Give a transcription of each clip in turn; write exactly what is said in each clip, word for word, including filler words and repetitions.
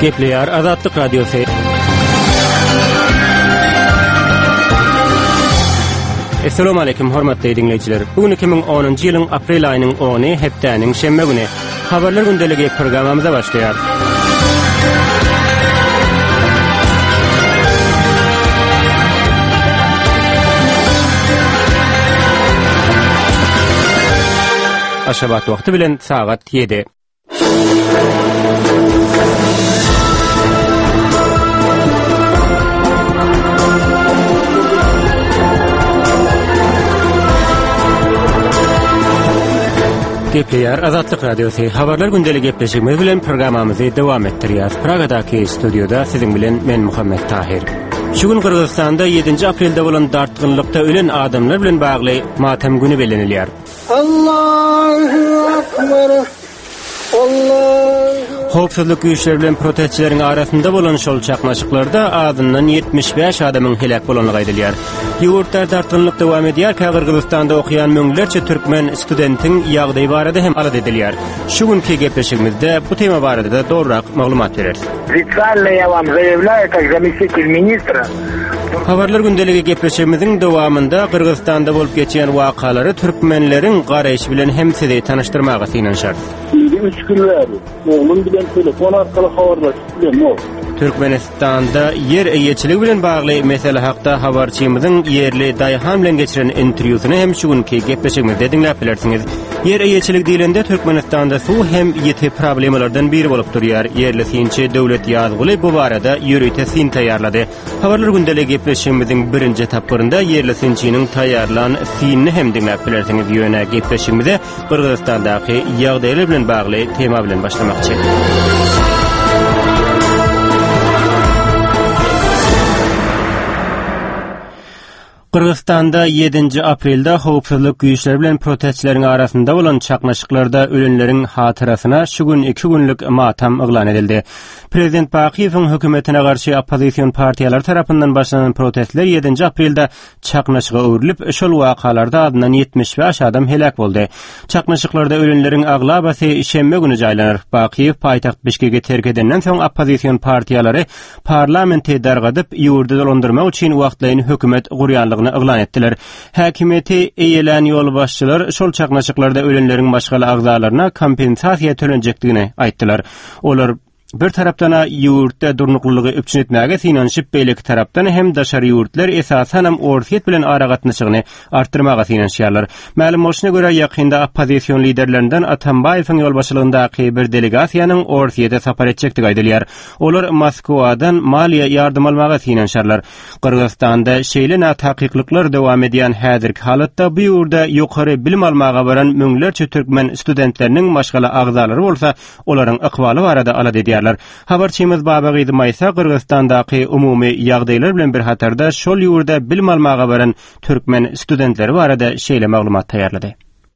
Gepleyer Azatlyk Radiosu. Assalamu alaykum hormatly dinleyijiler. Bugün iki bin onuncu ýylyň aprel aýynyň ony hepdeniň şemme güni. Habarlar gündeligi programamyza başlaýar. Aşabat wagty bilen saat yedi. Gepleyer Azatlyk Radiosu habarlar gündeligi gepleşigimiz bilen programamyzy dowam etdirýär. Pragadaky studioda siziň bilen men Muhammed Tahir. Şu gün Kırgızstanda yedinci aprelde bolan dartgınlykda ölen adamlar bilen bagly matem güni belenilýär. Allahu akbar. Allah. Howpsuzlyk güýçleri bilen protestçileriň arasynda bolan şol çaknaşyklarda adyndan yetmiş beş adamyň helak bolanlygy aýdylýar. Ýurtlar dartgynlyk dowam edýär. Kyrgyzstanda okuyan möňlerçe türkmen studentiň ýagdaýy barada hem alad edilýär. Şu günki gepleşigimizde bu tema barada da dogrurak maglumat bereriz. Официально я вам заявляю, как заместитель министра. Habarlar gündeligi gepleşigimiziň dowamında Kyrgyzstanda bolup geçýän wakalary türkmenleriň garaýşy bilen hem sizi tanyşdyrmaga synanşar. üç gün verdi. Oğlum bilen telefon arkaly habarlaşdyk. Türkmenistanda yer eýetçiligi bilen bagly mesele hakda habarçymyzyň yerli Daýhan bilen geçiren interwýusyny hem şu günki gepleşigimizde dinläp bilersiňiz. Yer eýetçilik diýilende Türkmenistanda suw hem ýeti problemalardan biri bolup durýar. Yerli synçy döwlet ýazgyly bu barada ýürüýte syn taýýarlady. Habarlar gündeligi gepleşigimiziň birinji etaplarynda yerli synçynyň taýýarlan synny hem dinläp bilersiňiz. Ýöne gepleşigimizde Kyrgyzstandaky ýagdaýlar bilen bagly tema bilen başlamakçy. Kırgızstanda yedinci aprelde howpsuzlyk güýçleri bilen protestçileriň arasynda bolan çaknaşyklarda ölenleriň hatyrasyna şu gün iki günlük matam eglan edildi. Prezident Bakiýewiň hökümetine garşy opposision partiýalar tarapyndan başlanan protestler yedinci aprelde çaknaşyga öwrilip, şol wakalarda adyndan yetmiş beş adam helak boldy. Çaknaşyklarda ölenleriň aglabasy şemme güni jaýlanar. Bakiýew paýtaxt Bişkekge terk edenden soň opposision partiýalary parlamentde dargadyp ýurdu dolandyrmak üçin wagtlaýyn hökümet gurýanlygyny eglan etdiler. Häkimeti eýelen ýol başçylar şol çaknaşyklarda ölenleriň başga agzalaryna kompensasiýa tölenjekdigini aýtdylar. Olar bir tarapdan ýurtda durnuklygy öpçün etmäge synanşyp, beýleki tarapdan hem daşary ýurtlar esasen hem orsiýet bilen aragatnaşygyny artdyrmaga synanşýarlar. Ma'lum bolşuna görä ýakynda opposision liderlerinden Atambaýewiň ýolbaşçylygyndaky bir delegasiýanyň orsiýete sapar etjekdigi aýdylýar. Olar Moskwadan maliýe ýardym almaga synanşarlar. Kyrgyzstanda şeýle taqiqlyklar dowam edýän häzirki halatda bu ýurda ýokary bilim almaga baran möňlerçe türkmen studentleriniň başga agzalary bolsa, olaryň ykbaly barada alad edýär. Habarçymyz Babagy Maysa Kyrgyzstandaky umumy ýagdaýlar bilen bir hatarda şol ýurda bilim almaga baran türkmen studentleri barada şeýle maglumat taýýarlady.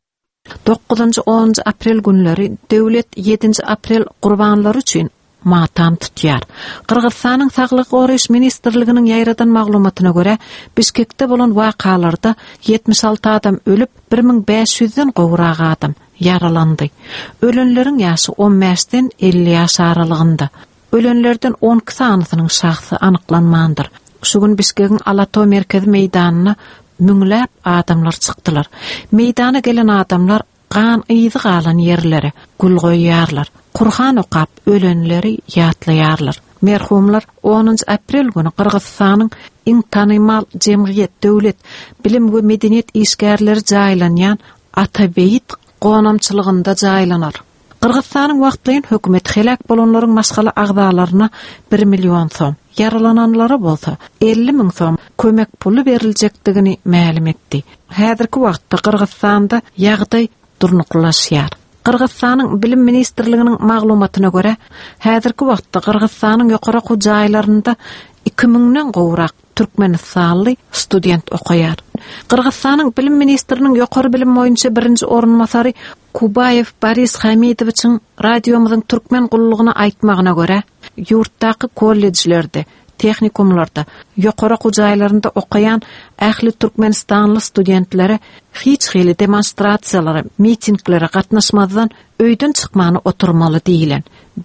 dokuzuncu onuncu aprel günleri döwlet yedinci aprel gurbanlary üçin matam tutýar. Kyrgyzstanyň Saglyk goraýyş ministrliginiň ýaýradan maglumatyna görä, Bişkekde bolan wakalarda yetmiş alty adam ölüp, bir miň beş ýüzden gowrak adam yaralandy. Ölenleriň ýaşy on beşden elli ýaş aralygynda. Ölenlerden on iki sanynyň şahsy anyklanmandyr. Şu gün Bişkekiň Alato merkezi meýdanyna müňläp adamlar çykdylar. Meýdana gelen adamlar gan ýyzy galan ýerlere gül goýýarlar. Kurhan okap ölenleri ýatlaýarlar. Merhumlar onuncu aprel günü Kırgızstanyň iň tanymal jemgyýet, döwlet, bilim we medeniýet işgärleri jaýlanýan Atabeyit gonamçylygynda jaýlanar. Kırgızstanyň wagtlaýyn hökümet helak bolanlaryň başga agzalaryna bir million soň, yaralananlara bolsa elli miň soň kömek puly beriljekdigini ma'lum etdi. Häzirki wagtda Kırgızstanda ýagdaý durnuklaşýar. Kırgızstanyň bilim ministrliginiň maglumatyna görä, häzirki wagtda Kırgızstanyň ýokary jaýlarynda iki miňden gowrak türkmen sanly student okaýar. Kırgızstanyň bilim ministriniň ýokary bilim boýunça birinji orunmasary Kubayev Boris Hamidowiçiň radiomyzyň türkmen gullugyny aýtmagyna görä, ýurtdaky kollejlerde, tehnikumlarda, ýokary jaýlarynda okaýan ähli türkmenistanly studentlere hiç hili demonstrasiýalary, mitinglere gatnaşmadan öýden çykmany oturmaly diýilen. Bir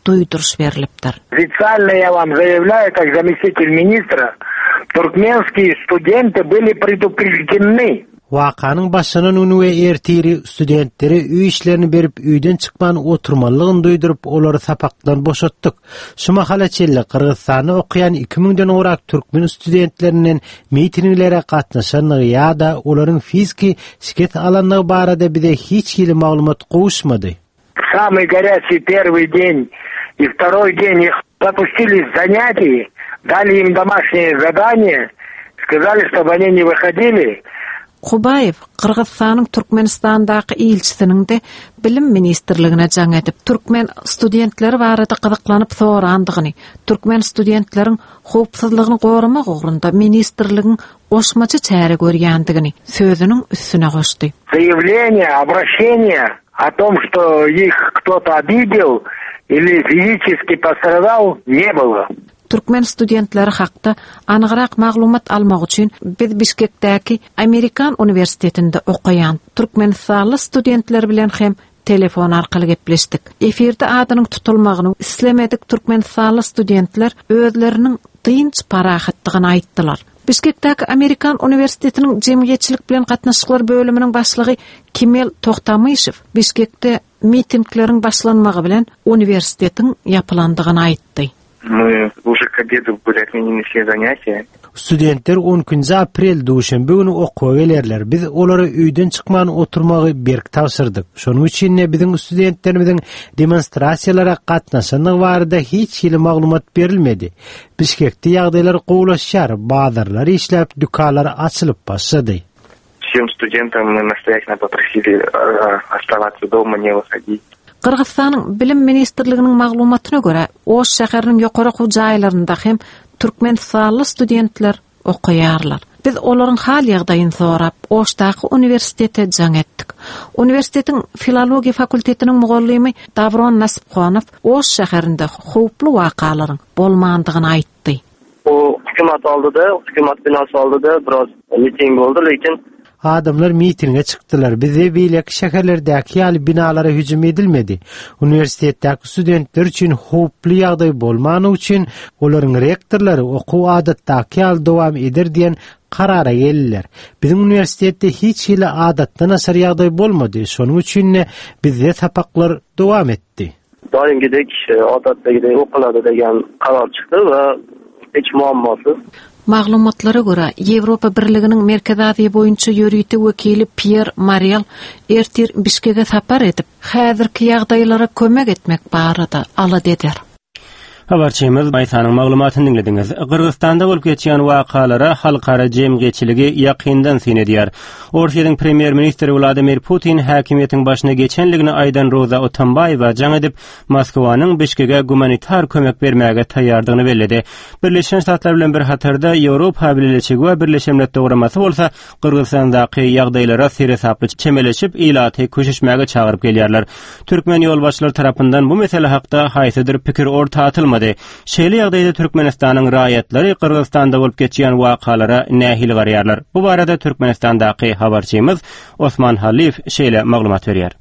duyduruş berilipdir. Официально я вам заявляю, как заместитель министра, туркменские студенты были предупреждены. Waqanyň başlanan unuwe ertiri studentleri üy işlerini berip üýden çykman oturmalygyny duýdurup olary sapakdan boşatdyk. Şuma halaçelle Kırgızstany okuyan iki mingden orak türkmen studentlerinden mitinglere gatnaşan ýa-da olaryň fiziki şiket alanlygy barada bize hiç ýyly maglumat goşmady. Самый горячий первый день и второй день их запустили с занятий, дали им домашнее задание, сказали, чтобы они не выходили. Qubayev Kırgızstanyň Türkmenistandaky ilçisiniň de bilim ministrligine jaň edip türkmen studentleri barada gyzyklanyp sorandygyny, türkmen studentleriň howpsuzlygyny gorumak ugrunda ministrligiň oşmaçy çäre görýändigini sözüniň üstüne goşdy. Заявление, обращение о том, что их кто-то обидел или физически пострадал, не было. Türkmen studentleri hakda anygyrak maglumat almak üçin biz Bişkekdäki Amerikan Universitetinde okuyan Türkmenistanly studentler bilen hem telefon arkaly gepleşdik. Efirde adynyň tutulmagyny islemedik Türkmenistanly studentler özleriniň tynç parahatdygyny aýtdylar. Bişkekdäki Amerikan Universitetiniň jemgyýetçilik bilen gatnaşyklar bölüminiň başlygy Kimel Toktamyşew Bişkekde mitingleriň başlanmagy bilen universitetiň ýapylandygyny aýtdy. Мы уже к обеду были отменены все занятия. Studentler on aprel duşanbe günü okuwa gelerler. Biz olary üýden çykman oturmagy berk tawsyrdyk. Şonuň üçin ne biziň studentlerimiziň demonstrasiýalara gatnaşanyny barada hiç ýyly maglumat berilmedi. Bişkekde ýagdaýlar gowlaşýar, bazarlar işläp, dükanlar açylyp başlady. Всем студентам мы настоятельно попросили оставаться дома, не выходить. Kırgızstanyň bilim ministrliginiň maglumatyna görä, Oş şäheriniň ýokaryky jaýlarynda hem türkmenistanly studentler okuýarlar. Biz olaryň hal ýagdaýyny sorap, Oşdaky universitete jaň etdik. Universitetiň filologiýa fakultetiniň mugallimy Davron Nasipxanow Oş şäherinde howply wakalaryň bolmandygyny aýtdy. O hükümet aldyda, hükümet binasy aldyda biraz miting boldy, lekin adamlar mitinge çykdylar. Bize beýlek şäherlerdäki ýaly binalara hüjüm edilmedi. Universitetdäki studentler üçin howply ýagdaý bolmany üçin olaryň rektorlary okuw adatdaky ýaly dowam eder diýen karara geldiler. Bizim universitetde hiç ýyly adatdan asar ýagdaý bolmady. Şonuň üçin bizde sapaklar dowam etdi. doimgidek odatdagidek okulady degan karar çykdy we hiç muammosyz. Maglumatlara görä, Ýewropa Birliginiň Merkez Aziýa boýunça ýörüýti wekili Pierre Mariel ertir Bişkeke sapar edip, häzirki ýagdaýlara kömek etmek barada ala dediler. Habarçymyz Baýsanyň maglumatyny dinlediňiz. Kyrgyzstanda bolup geçýän wakalara halkara jemgyýetçiligi ýakyndan sinedýär. Orsiýanyň premier ministri Vladimir Putin häkimiýetiň başyna geçenligini aýdan Roza Otambaýewa jaň edip Moskwanyň Bişkeke humanitar kömek bermäge taýýardygyny bellädi. Birleşen Ştatlar bilen bir hatarda Ýewropa Birleşigi we Birleşen Milletler Guramasy bolsa Kyrgyzstandaky ýagdaýlara seresaply çemeleşip ilaty köşüşmäge çagyryp gelýärler. Türkmen ýolbaşçylary tarapyndan bu mesele hakda haýsydyr pikir orta atylmady. Şeýle ýagdaýda Türkmenistanyň raýatlary Kyrgyzstanda bolup geçýän wakalara nähil garýarlar. Bu barada Türkmenistandaky habarçymyz Osman Halif şeýle maglumat berýär.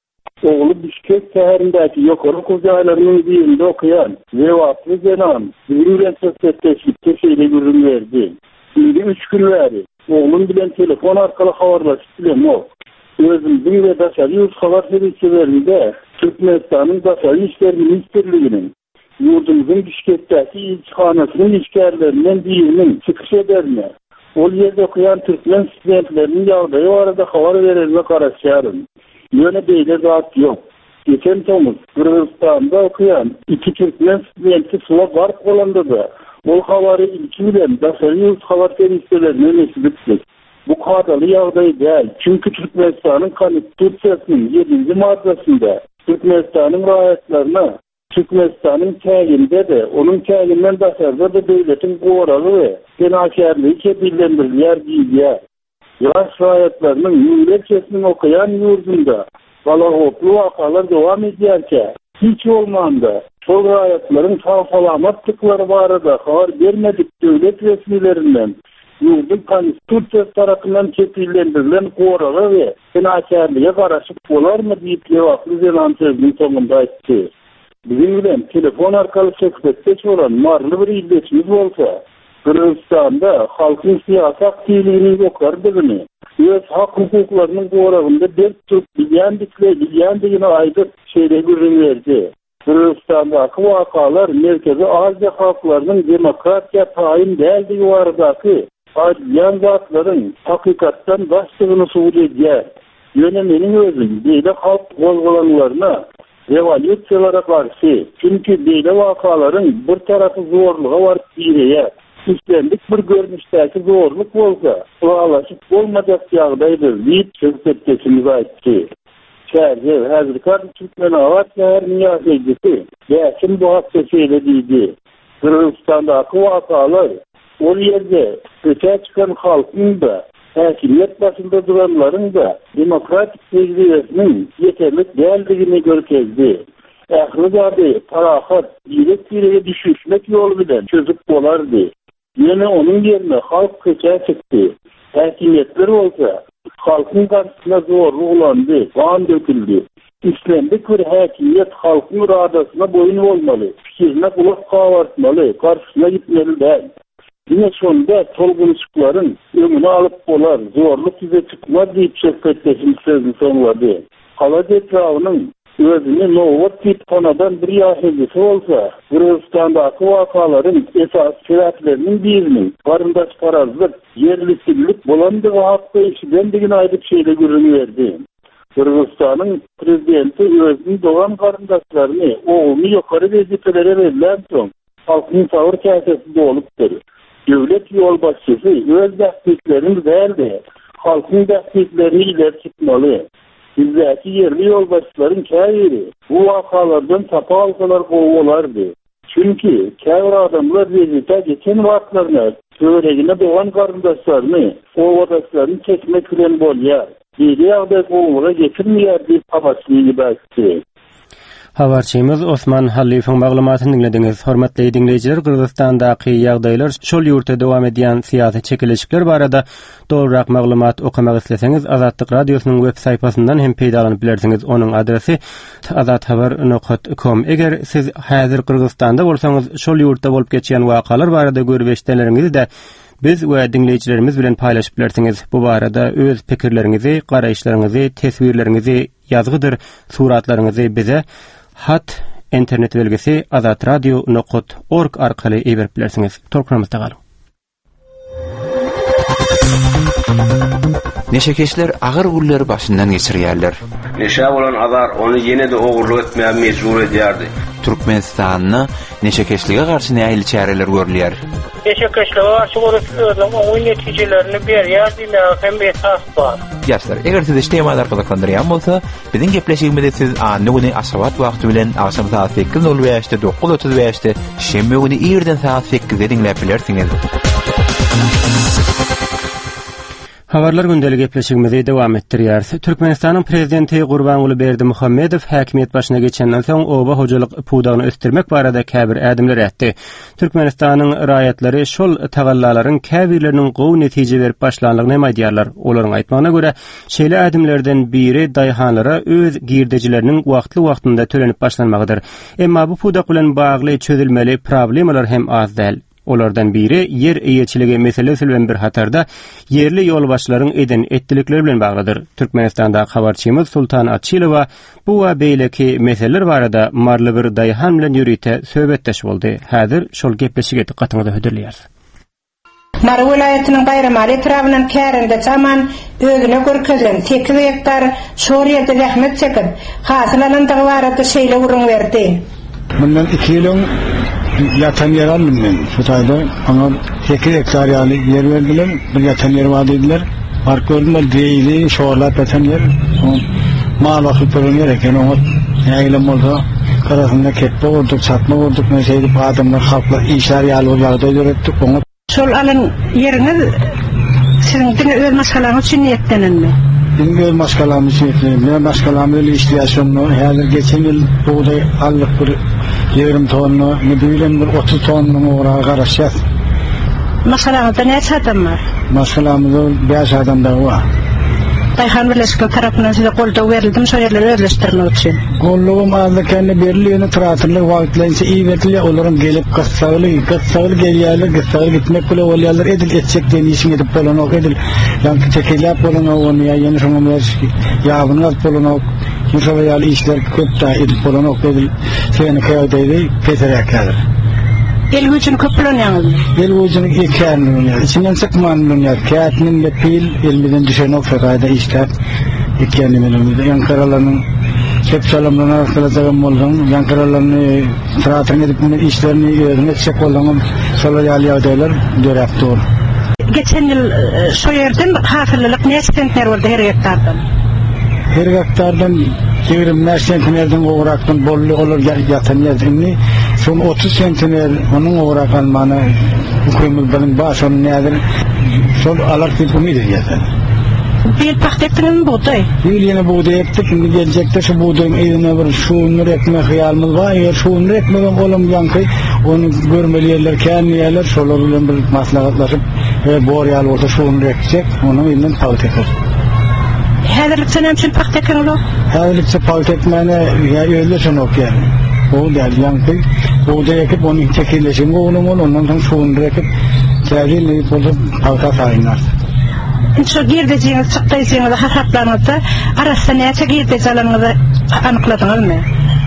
Oğlu Bişkek şäherindäki ýokary okuw jaýlarynyň birinde okuyan Zewaply Zenan üniversitetde şeýle görüň berdi. Şimdi üç gün bäri oğlum bilen telefon arkaly habarlaşyp bilemok. Özümiň we daşary ýurt habar serwislerinde Türkmenistanyň daşary işler ministrliginiň yurdumuzun Bişkekdäki ilçihanasynyň işgärlerinden biriniň çykyş ederine, ol ýerde okuyan türkmen studentleriniň ýagdaýy barada habar berilme garaşýaryn. Ýöne beýle zat ýok. Geçen tomuz Kırgızstanda okuyan iki türkmen studenti suwa bark bolandyda, ol habary ilki bilen daşary ýurt habar serwislerine nesibitdik. Bu kadaly ýagdaý däl, çünki Türkmenistanyň konstitusiýasynyň ýedinji maddesinde Türkmenistanyň raýatlaryna Türkmenistan'ın kâğinde de, onun kâğinden daşarda da devletin goralı ve genakârlığı kepillendirilýär diýilýär. Yaş raýatlarynyň ýürekçesini okuyan ýurdunda bala hoplu wakalar dowam edýärkä, hiç bolmanda şol raýatlaryň sag-salamatlyklary barada habar bermedik döwlet resmiýetlerinden ýurdun konstitusiýasy tarapyndan kepillendirilen goraly we genakârlyga garaşyp bolarmy diýip Ýewaply Zenan sözüniň soňunda aýtdy. bizim bilen telefon arkalı söhbetleş olan marlı bir illetimiz olsa, Kırgızstanda halkın siyasi aktivliğini yokardığını, öz hak hukuklarının doğrağında dert tutup bilyandikle bilyandigine aydık şeyle görünüverdi. Kırgızstandaki vakalar merkezi Azya halklarının demokrasiya tayin değildiği varadaki adliyan zatların hakikattan başlığını suud ediyor. Yönemenin özün böyle halk bozgulanlarına revolütsiyalara karşı, çünkü böyle vakaların bir tarafı zorluğa var bireye, üstlendik bir görünüşteki zorluk olsa, bağlaşıp olmayacak yağdaydır deyip söhbetleşimiz aytti. Şehirde Hazırkar Türkmen Avat Şehir Niyaz Meclisi Yasin bu hafta söylediydi. Kırgızistan'daki vakalar o yerde öte çıkan halkın da hakimiyet başında duranların da demokratik tecrübesinin yeterlik değerliğini görkezdi. Ahrizade tarahat direkt bireye düşüşmek yolu bilen çözüp olardı. Yine onun yerine halk köçe çıktı. Hakimiyetler olsa halkın karşısına zorlu ulandı, kan döküldü. İslam'daki bir hakimiyet halkın iradesine boyun olmalı, fikrine kulak kavartmalı, karşısına gitmeli değil. Yine sonunda tolgunçukların önünü alıp olar, zorluk bize çıkmaz deyip söhbetleşim sözünü sonladı. Kalac etrafının özünü Novot Kitpanadan bir yahilisi olsa, Kırgızistan'daki vakaların esas sebeplerinin birinin varandaş parazlık, yerlisillik bulandığı hafta işiden digin aydık şeyle görünüverdi. Kırgızistan'ın prezidenti özünün doğan varandaşlarını oğlunu yukarı vezifelere verilen son, halkın savur kasesinde oluptur. Devlet yol başçısı öz dahtiklerini değerli, halkın dahtiklerini ileri çıkmalı. Bizdeki yerli yolbaşçıların kâyeri bu vakalardan tapa halkalar kovulardı. Çünkü kâyeri adamlar rezita geçen vaatlarına, söğregine doğan karındaşlarını, ovadaşlarını çekmek bilen bolyar. Biri ağda kovuluğa getirmeyer deyip amaçlıyı belki. Habarçymyz Osman Halifeň maglumatyny dinlediniz. Hormatly dinleyijiler, Kyrgyzstandaky ýagdaýlar şol ýurtda dowam edýän syýasy çekilişikler barada dogrurak maglumat okamak isleseňiz, Azatlyk radiosynyň web saýpasyndan hem peýdalanyp bilersiňiz. Onuň adresi azathabar nokta com. Eger siz häzir Kyrgyzstanda bolsaňyz, şol ýurtda bolup geçýän wakalar barada görbeşdiklerinizi de biz we dinleyijilerimiz bilen paýlaşyp bilersiňiz. Bu barada öz pikirlerinizi, garaýşlaryňyzy, tesbirlerinizi, ýazgydyr, suratlaryňyzy bize hat internet belgesi azatradio nokta org arkaly eberip bilersiňiz. Torpramyzda galyň. Neşekeşler agyr gulları başyndan geçirýärler. Neşe bolan azar onu ýene-de ogurlyk etmäge mejbur edýärdi. Türkmenistanyny neşekeşlige garşy nähili çäreler görülýär? Neşekeşlige garşy görüşleriň oň netijelerini berýär diýmek hem esas bar. Ýaşlar, eger siz işleýän ýa bolsa, biziň gepleşigimizde siz anny güni aşabat wagty bilen akşam saat sekiz nol beşde dokuz otuz beşde şembe güni ýerden saat sekizde dinläp bilersiňiz. Habarlar gündeli gepleşigimizi dowam etdirýär. Türkmenistanyň prezidenti Gurbanuly Berdimuhammedow häkimiýet başyna geçenden soň oba hojalyk pudagyny östirmek barada käbir ädimler etdi. Türkmenistanyň raýatlary şol tagallalaryň käbirleriniň gowy netije berip başlanlygyny aýdýarlar. Olaryň aýtmagyna görä, şeýle ädimlerden biri daýhanlara öz girdejileriniň wagtly wagtynda tölenip başlanmagydyr. Emma bu pudak bilen bagly çözülmeli problemalar hem az däl. Olardan biri yer eýetçiligi meselesi bilen bir hatarda yerli ýolbaşçylaryň eden etdilikleri bilen baglydyr. Türkmenistanda habarçymyz Sultan Atçylowa bu we beýleki meseleler barada marly bir daýhan bilen ýürüýte söhbetdeş boldy. Häzir şol gepleşige dikkatiňizi höderleýär. Mar welaýatynyň gaýrymary etrabynyň kärinde çaman özüne görkezlen sekiz hektar şorýada zähmet çekip, hasylanandygy barada şeýle urun berdi. Bundan iki yılın yatan yer aldım ben Futay'da ama sekiz hektar yani yer verdiler, bir yatan yer var dediler. Park gördüler, değildi, şoğurlar yatan yer. Mal vakit durun gereken o yayılım oldu. Karasında ketme olduk, satma olduk, meseydi bu adamlar halkla işler yalı olarak öğrettik onu. Sol alın yeriniz sizin dine öl maskalarınız için niyetlenen mi? Dine öl maskalarınız için niyetlenen. Ben maskalarımı öyle istiyasyonlu. Herhalde geçen yıl buğday aldık bir yirmi tonlu, müdürüm bir otuz tonlu uğrağa karışacağız. Maskalarınızda ne adam var? Maskalarımızda beş adam da var. Dayhan Birleşikleri tarafından size kolda verildi mi? Şöyle özleştirmek için. Kolluğum azlıklarını beriliğini tıratırlık vakitlerinde iyi verdiler. Onların gelip kıssağılı, kıssağılı geliyorlar, kıssağılı gitmek bile oluyorlar. Edil edecek diye işin edip olan ok edil. Yankı çekilip olan ok onu ya. Yeni sonumlar yağını alıp olan ok. Yunus'a veyalı işler köp daha edip olan ok edil. Seni kıyadaydı, keserek kalır. El gücünü köpülen yalnız. El gücünü ikarını oynar. İçinden sıkmanını oynar. Kağıtının lepil elmiden düşen o fekayda işler. İkiyani menemizde. Yankaralarının hep salamlarına arkadaşlarım oldum. Yankaralarını sıratını edip işlerini öğrenmek çek oldum. Sola yali adaylar dörek doğru. Geçen yıl şu yerden hafırlılık ne stentler oldu her hektardan? Her hektardan yirmi sentnerden uğraktan bollu olur yatan yerden. Son otuz sentner onun uğrak almanı hükümetin başı onun nedir? Son alak bir umidir yatan. Bir paketinin buğday. Bir yine buğday ettik. Şimdi gelecekte şu buğdayın eline bir şuunur ekme hıyalımız var. Eğer şuunur ekmeden oğlum yankı onu görmeli yerler, kendi yerler şolarıyla bir maslahatlaşıp ve boğrayal olsa şuunur ekecek. Onun elinden paket eder. Hazırlık sen hemşin paketini olur? Hazırlıkça paketmene ya öyle sen ok yani. O der yankı buğday ekip onun çekilleşimi oğlum ol. Ondan sonra şuunur ekip çevreyle bulup paket ayınlar. Şu girdeceğiniz, çıktıysanız, hasaplarınızda arasında neyse girdeceğinizi anıkladınız mı?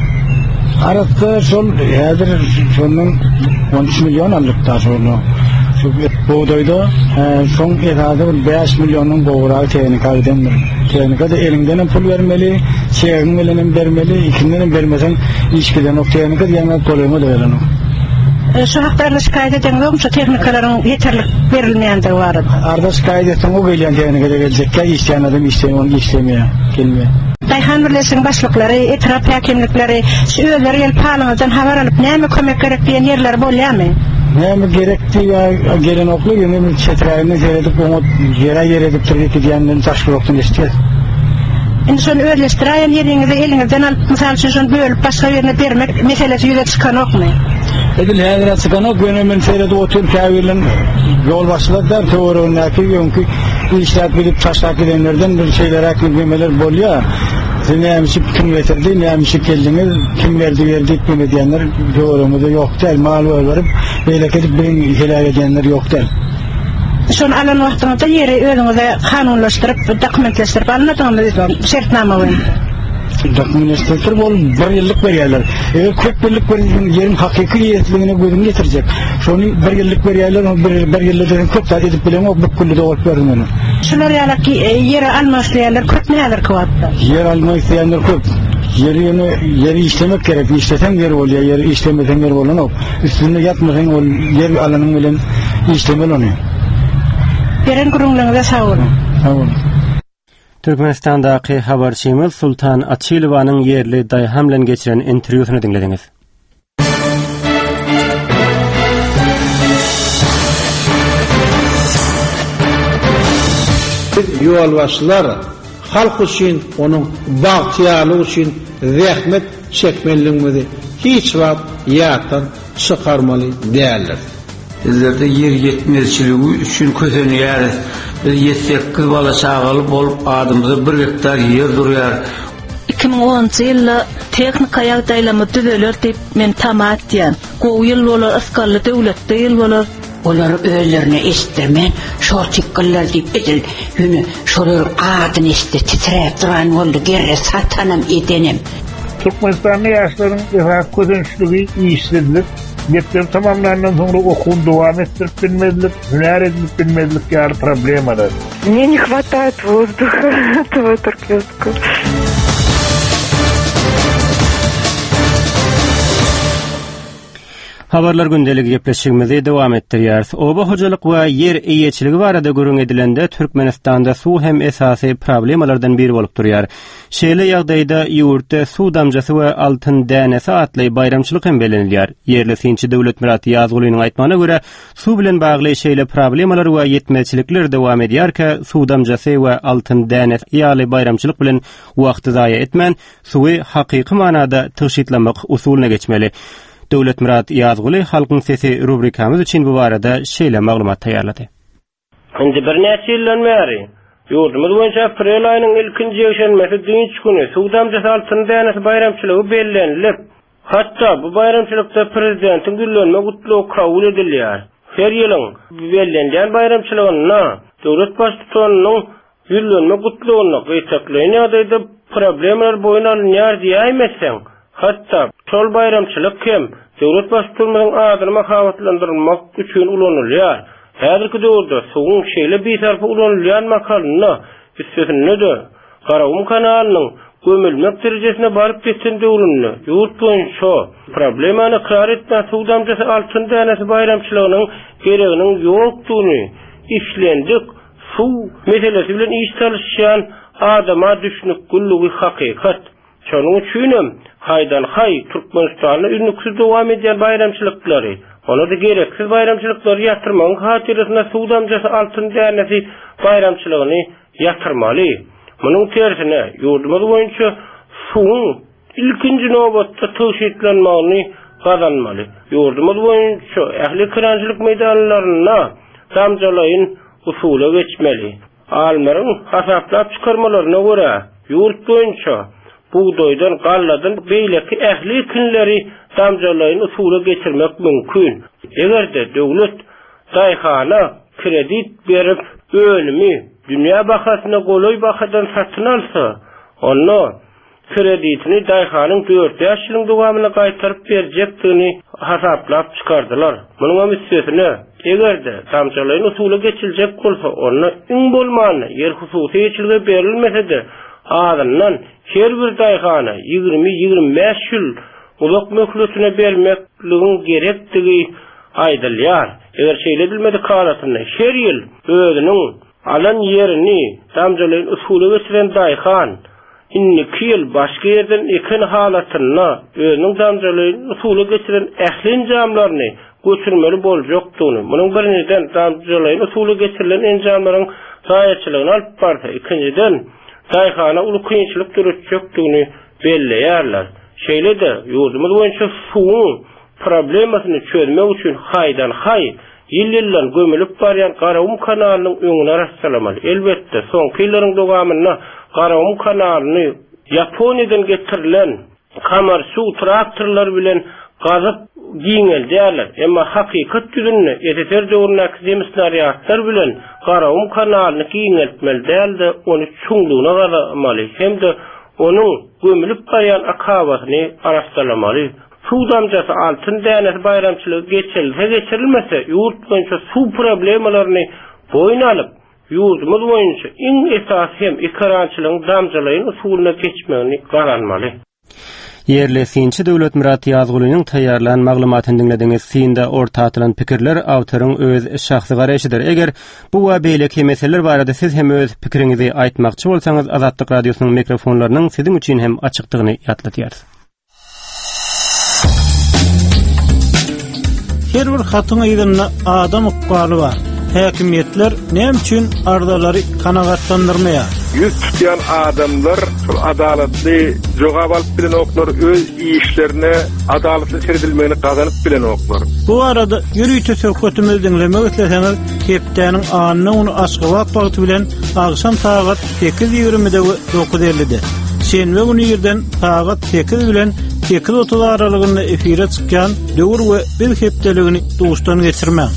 Arasında son, hazır sonun on üç milyon aldık daha sonra. Şu buğdayda son esasında beş milyonun boğurağı teknika edendir. Teknika da elinden pul vermeli, şeyin elinden vermeli, ikinden vermesen işkiden o teknika yanına koluyma da veren o. Şu haklarla şikayet eden yok mu? Şu teknikaların yeterli verilmeyen de var. Arada şikayet etsen o gelen teknikada gelecek ya isteyen adam istemiyor, onu istemiyor, gelmiyor. Dayhan Birleşikleri başlıkları, etraf hakimlikleri, şu özleri el palanızdan haber alıp ne mi kömek gerek diyen yerler boluyor mu? Ne mi gerekti ya gelen oklu yine bir çetrayını seyredip onu yere yer edip türlü ki diyenlerin taşkı yoktan istiyor. Şimdi son özleştiren yerinizi elinizden alıp misal için son bölüp başka yerine vermek meselesi yüze çıkan ok mu? Edil hedra çıkan ok benim seyredip otur kâvirlen yol başladılar teoronaki yonki işler bilip taşak edenlerden bir şeyler akılmemeler boluyor. Neymişi kim getirdi, neymişi geldiniz, kim verdi verdi etmedi diyenler doğrumuzda yok değil. Mal varıp böyle kedip birin helal edenler yok değil. Son alan vaxtınızda yeri önünüze kanunlaştırıp, dokumentleştirip anladığınız şartname oyun. Dokumentleştirip ol bir yıllık veriyorlar. Eğer kırk yıllık veriyorlar, yerin hakiki yetliğine gözünü getirecek. Şunu bir yıllık veriyorlar, bir, bir yıllık kırk saat edip bilem o bir kullu da olup verin onu. Şunlar yani ki yeri alma isteyenler kırk nedir kıvatta? Yer alma isteyenler kırk. Yeri, yeri işlemek gerek. İşleten yer oluyor, yeri işlemesen yer olan o. Üstünde yatmasan o yer alanın bilen işlemel oluyor. Beren kurumlarınıza sağ olun. Sağ olun. Türkmenistan'daki habarçymyz Sultan Atçylowanyň yerli Dayhan bilen geçiren interwýusyny dinlediňiz. Ýolbaşçylar halk üçin, onuň bagtyalygy üçin zähmet çekmeliligini hiç wagt ýatdan çykarmaly däldir. Bizlerde yer yetmezçiligi üçin kösenýär. Bir yetsek kız bala çağalyp bolup adymyza bir hektar yer durýar. iki ming onunçy ýylda teknika ýagdaýlamy düzeler diýip men tamat diýen. Gowy ýyl bolar askarly döwletde ýyl bolar. Olar özlerine istirmen, şol tikkeller diýip edil. Ýöne şolar adyny isdi titrep duran boldy, gerre satanam edenim. Türkmenistan'da yaşların ifak közençligi işledilir. Mektep tamamlanan sonra okuun devam ettirip bilmedilik, hüner edilip bilmedilik yarı problem arar. Мне не хватает воздуха, этого туркменского. Habarlar gündelik gepleşigimizi dowam etdirýäris. Oba hojalyk we yer eýeçiligi barada görüň edilende Türkmenistanda suw hem esasy problemalardan biri bolup durýar. Şeýle ýagdaýda ýurtda suw damjasy we altyn dänesi atly bayramçylyk hem belenilýär. Yerli Sinçi Döwlet Muraty Ýazgylynyň aýtmagyna görä, suw bilen bagly şeýle problemalar we ýetmezçilikler dowam edýärkä, suw damjasy we altyn dänesi ýaly bayramçylyk bilen wagty zaýa etmän, suwy hakyky manada tyşytlamak usulyna geçmeli. Döwlet Muraty Ýazgyly halkyň sesi rubrikamyz üçin bu barada şeýle maglumat taýýarlady. Indi bir näçe ýyldan bäri Ýurdumyz boýunça aprel aýynyň ilkinji ýekşenmesi dünýä güni Suwdamjasy altynda dänesi bayramçylygy bellenilip, hatda bu bayramçylykda prezidentiň güllenme gutlugy kabul edilýär. Her ýylyň bellenýän bayramçylygyna döwlet başçysynyň güllenme gutlugyny gyýtaklyň ýagdaýda problemler boýuna alynýar diýäýmeseň, hatda şol bayramçylyk hem döwlet başçysynyň adyny makabatlandyrmak üçin ulanylýar. Häzirki döwürde suwun şeýle bitarpy ulanylýan makalyna üstünde Garawum kanalynyň gömülmek derejesine baryp geçen döwründe ýurt boýunça problemany kar etme Suwdamjasy altynda dänesi bayramçylygynyň gereginiň ýokdugyny işlendik. Suw meselesi bilen iş çalışýan adama düşnük güllügi hakykat. Şonuň üçin haydan hay Türkmenistanyň ünlüksiz dowam edýän bayramçylyklary, ona da gereksiz bayramçylyklary ýatyrmagyň hatyrysyna Suwdamjasy altynda dänesi bayramçylygyny ýatyrmaly. Munyň tersine ýurdumyz boýunça suwun ilkinji nobatda töşetlenmegini gazanmaly. Ýurdumyz boýunça ähli kirançylyk meýdanlaryna damjalaýyn usuly geçmeli. Almaryň hasaplap çykarmalaryna görä ýurt boýunça buğdoýdan, galladan beýleki ähli kinleri damjalaýyn usuly geçirmek mümkin. Egerde döwlet daýhana kredit berip ölümi dünýä bahasyna goloy bahadan satyn alsa, onu kreditini daýhanyň dört ýaşlyň dowamyna gaýtaryp berjekdigini hasaplap çykardylar. Munyň üstüne egerde damjalaýyn usuly geçiljek bolsa, onu iň bolmany ýer hususy ýeçilge berilmese-de adamdan her bir daýhana ýygrimi ýygrimi beş ýyl ulak möhletine bermekligin gerekdigi aýdylýar. Eger şeýle edilmedi kalatyny her ýyl özüniň alan ýerini damjalaýyn usuly geçiren daýhan inni iki ýyl başga ýerden ekin halatyna özüniň damjalaýyn usuly geçiren ählin jamlaryny götürmeli boljakdygyny, munyň birinden damjalaýyn usuly geçirilen enjamlaryň saýatçylygyny alyp barsa, ikinciden daýhana uly kynçylyk görüjekdigini belleýärler. Şeýle de ýurdumyz boýunça suwun problemasyny çözmek üçin haydan hay ýyl-ýyllar gömülip barýan Garawum kanalynyň öňüne rastlanmaly. Elbetde soňky ýyllaryň dowamyna Garawum kanalyny Ýaponiýadan getirilen kamar suw traktorlar bilen gazyp giňelýärler. Emma hakykat ýüzünde ýeteter döwründäki zemisnariýatlar bilen Garawum kanalyny giňeltmeli däldi, onu çuňlugyna gazamaly, hemde onuň gömülip barýan akabatyny arastalamaly. Suwdamjasy altynda dänesi bayramçylygy geçirilse geçirilmese ýurt boýunça suw problemalaryny boýun alyp ýurdumyz boýunça iň esas hem ikrançylygyň damjalaýyn usulyna geçmegini garanmaly. Yerli Sinçi Döwlet Murat Ýazgulynyň taýýarlanan maglumatyny dinlediňiz. Sinde orta atylan pikirler awtoryň öz şahsy garaşydyr. Eger bu we beýleki meseleler barada siz hem öz pikiriňizi aýtmakçy bolsaňyz, Azatlyk radiosynyň mikrofonlarynyň siziň üçin hem açykdygyny ýatlatýarys. Her bir hatyň ýerine adam ukbaly bar. Häkimetler näme üçin ardalary kanagatlandyrmaýar? Yüz tutyan adamlar adaletli jogap alyp bilen oklar öz işlerine adaletli çeridilmegini gazanyp bilen oklar. Bu arada ýürüýte söhbetimizi dinlemek isleseňiz, hepdeniň anyny onu aşgabat bagty bilen agşam saat sekiz ýigrimide dokuz ellide. Şenbe günü ýerden saat sekiz bilen sekiz otuz aralygynda efire çykýan döwür we bir hepdeligini duşdan geçirmek.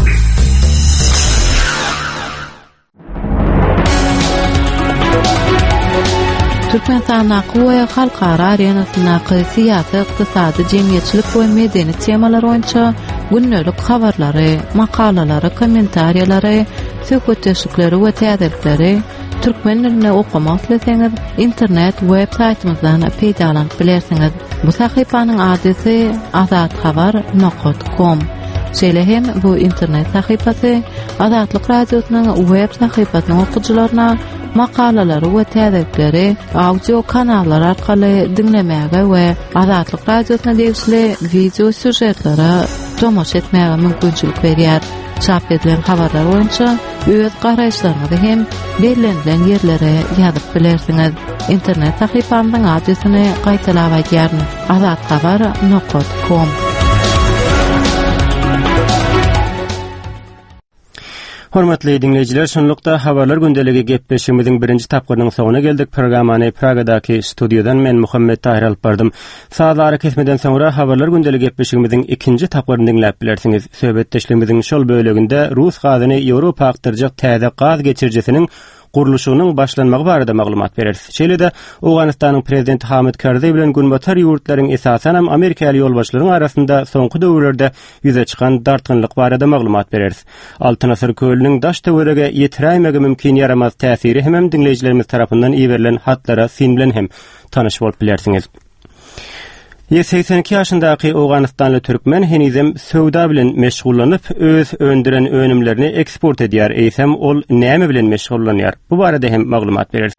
Türkmenistana goýa halkara arenasyna syýasy, ykdysady, jemgyýetçilik we medeni temalar boýunça günnelik habarlary, makalalary, kommentariýalary, söhbetdeşikleri we täzelikleri türkmen diline okumak isteseňiz internet web saytymyzdan peýdalanyp bilersiňiz. Bu sahypanyň adresy azat habar nokta com. Şeýle hem bu internet sahypasy Azatlyk radiosynyň web sahypasynyň okuwçylaryna makalalary we täzelikleri audio kanallar arkaly dinlemäge we Azatlyk radiosyna degişli video süjetlere tomoş etmäge mümkinçilik berýär. Çap edilen habarlar boýunça öz garaşlaryňyzy hem bellenlen ýerlere ýazyp bilersiňiz. Internet sahypamyň adresyny gaýtalap aýdýaryn: azat habar nokta com. Hormatly dinleyijiler, şonlukda habarlar gündeligi gepleşigimiziň birinji tapgyrynyň soňuna geldik. Programany Pragadaky studiodan men Muhammed Tahir alyp bardym. Saatlara kesmeden soňra habarlar gündeligi gepleşigimiziň ikinji tapgyryny dinläp bilersiňiz. Söhbetdeşligimiziň şol böleginde Rus gazyny Ýewropa akdyrjak täze gaz geçirjesiniň guruluşynyň başlanmagy barada maglumat bereriz. Şeýle-de Awganystanyň prezidenti Hamid Karzai bilen günbatar ýurtlaryň esasen hem Amerikaly ýolbaşlaryň arasynda soňky döwürlerde ýüze çykan dartgynlyk barada maglumat bereriz. Altyn asyr kölüniň daş töwerege ýetiräýmegi mümkin ýaramaz täsiri hem dinleýijilerimiz tarapyndan iýerilen hatlara sin bilen hem tanyş bolup bilersiňiz. seksen iki ýaşyndaky Awganystanly türkmen henizem söwda bilen meşgullanyp öz öndüren önümlerini eksport edýär. Eýsem ol näme bilen meşgullanýar? Bu barada hem maglumat bereriz.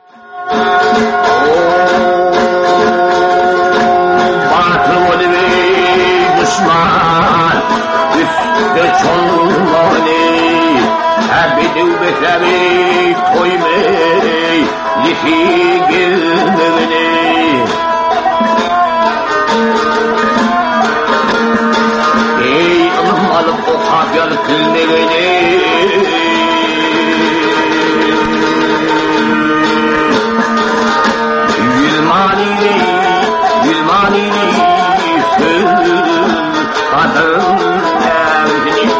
Gel külleğine Gülmanini Gülmanini Sül Kadın Evdini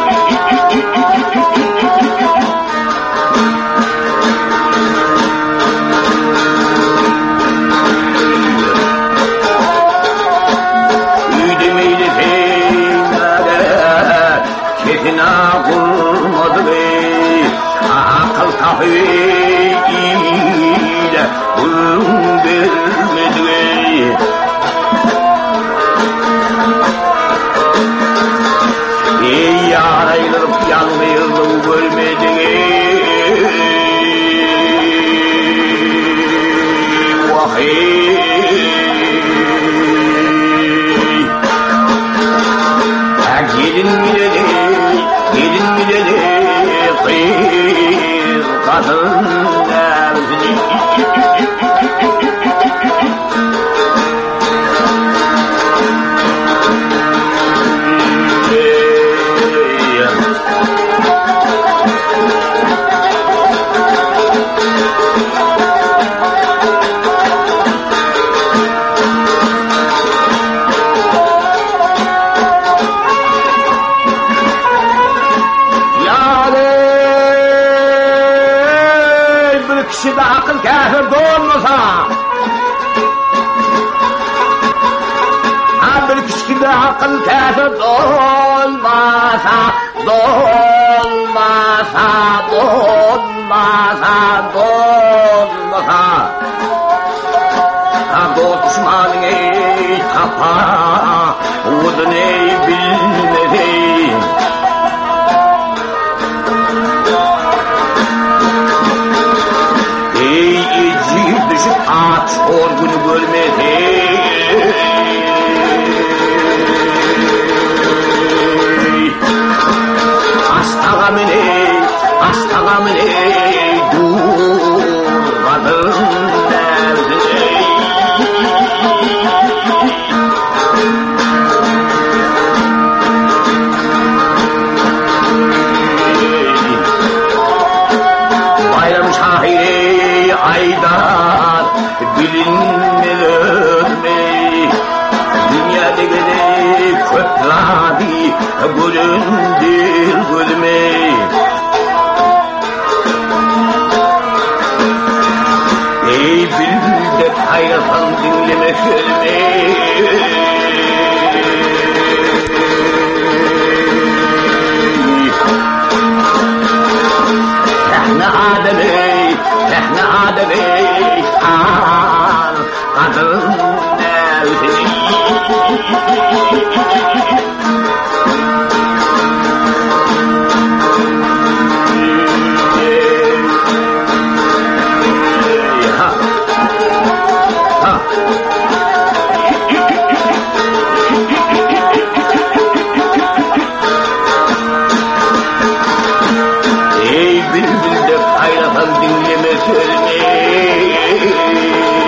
Üydemeydi Ketina kurmadı bey Akıl tahiyle Uyum vermedi bey Ey yarayılıp yanmayıldım görmedi Vahey Gelin mi dedi Gelin mi dedi Kıyır kadın evini Kişide akıl kâfir doğulmasa Ha bir kişide akıl kâfir doğulmasa Doğulmasa Doğulmasa Doğulmasa Ha doğ düşmanın ey tapa Udun ey bilmedi Aç orgunu görmedi Astağa mene Astağa mene Dur kadın nerede Bayram şahiri Aydar bilinmeler mi? Dünyada gene kökladi göründür gülme. Ey bülbülde hayrasan dinleme kelime. Tehne ademi, tehne ademi. Kadın evdini Ha Ha Ey bülbülde kayratan dinleme söylemeyi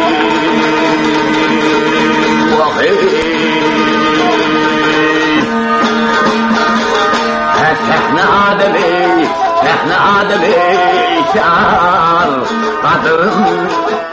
adım.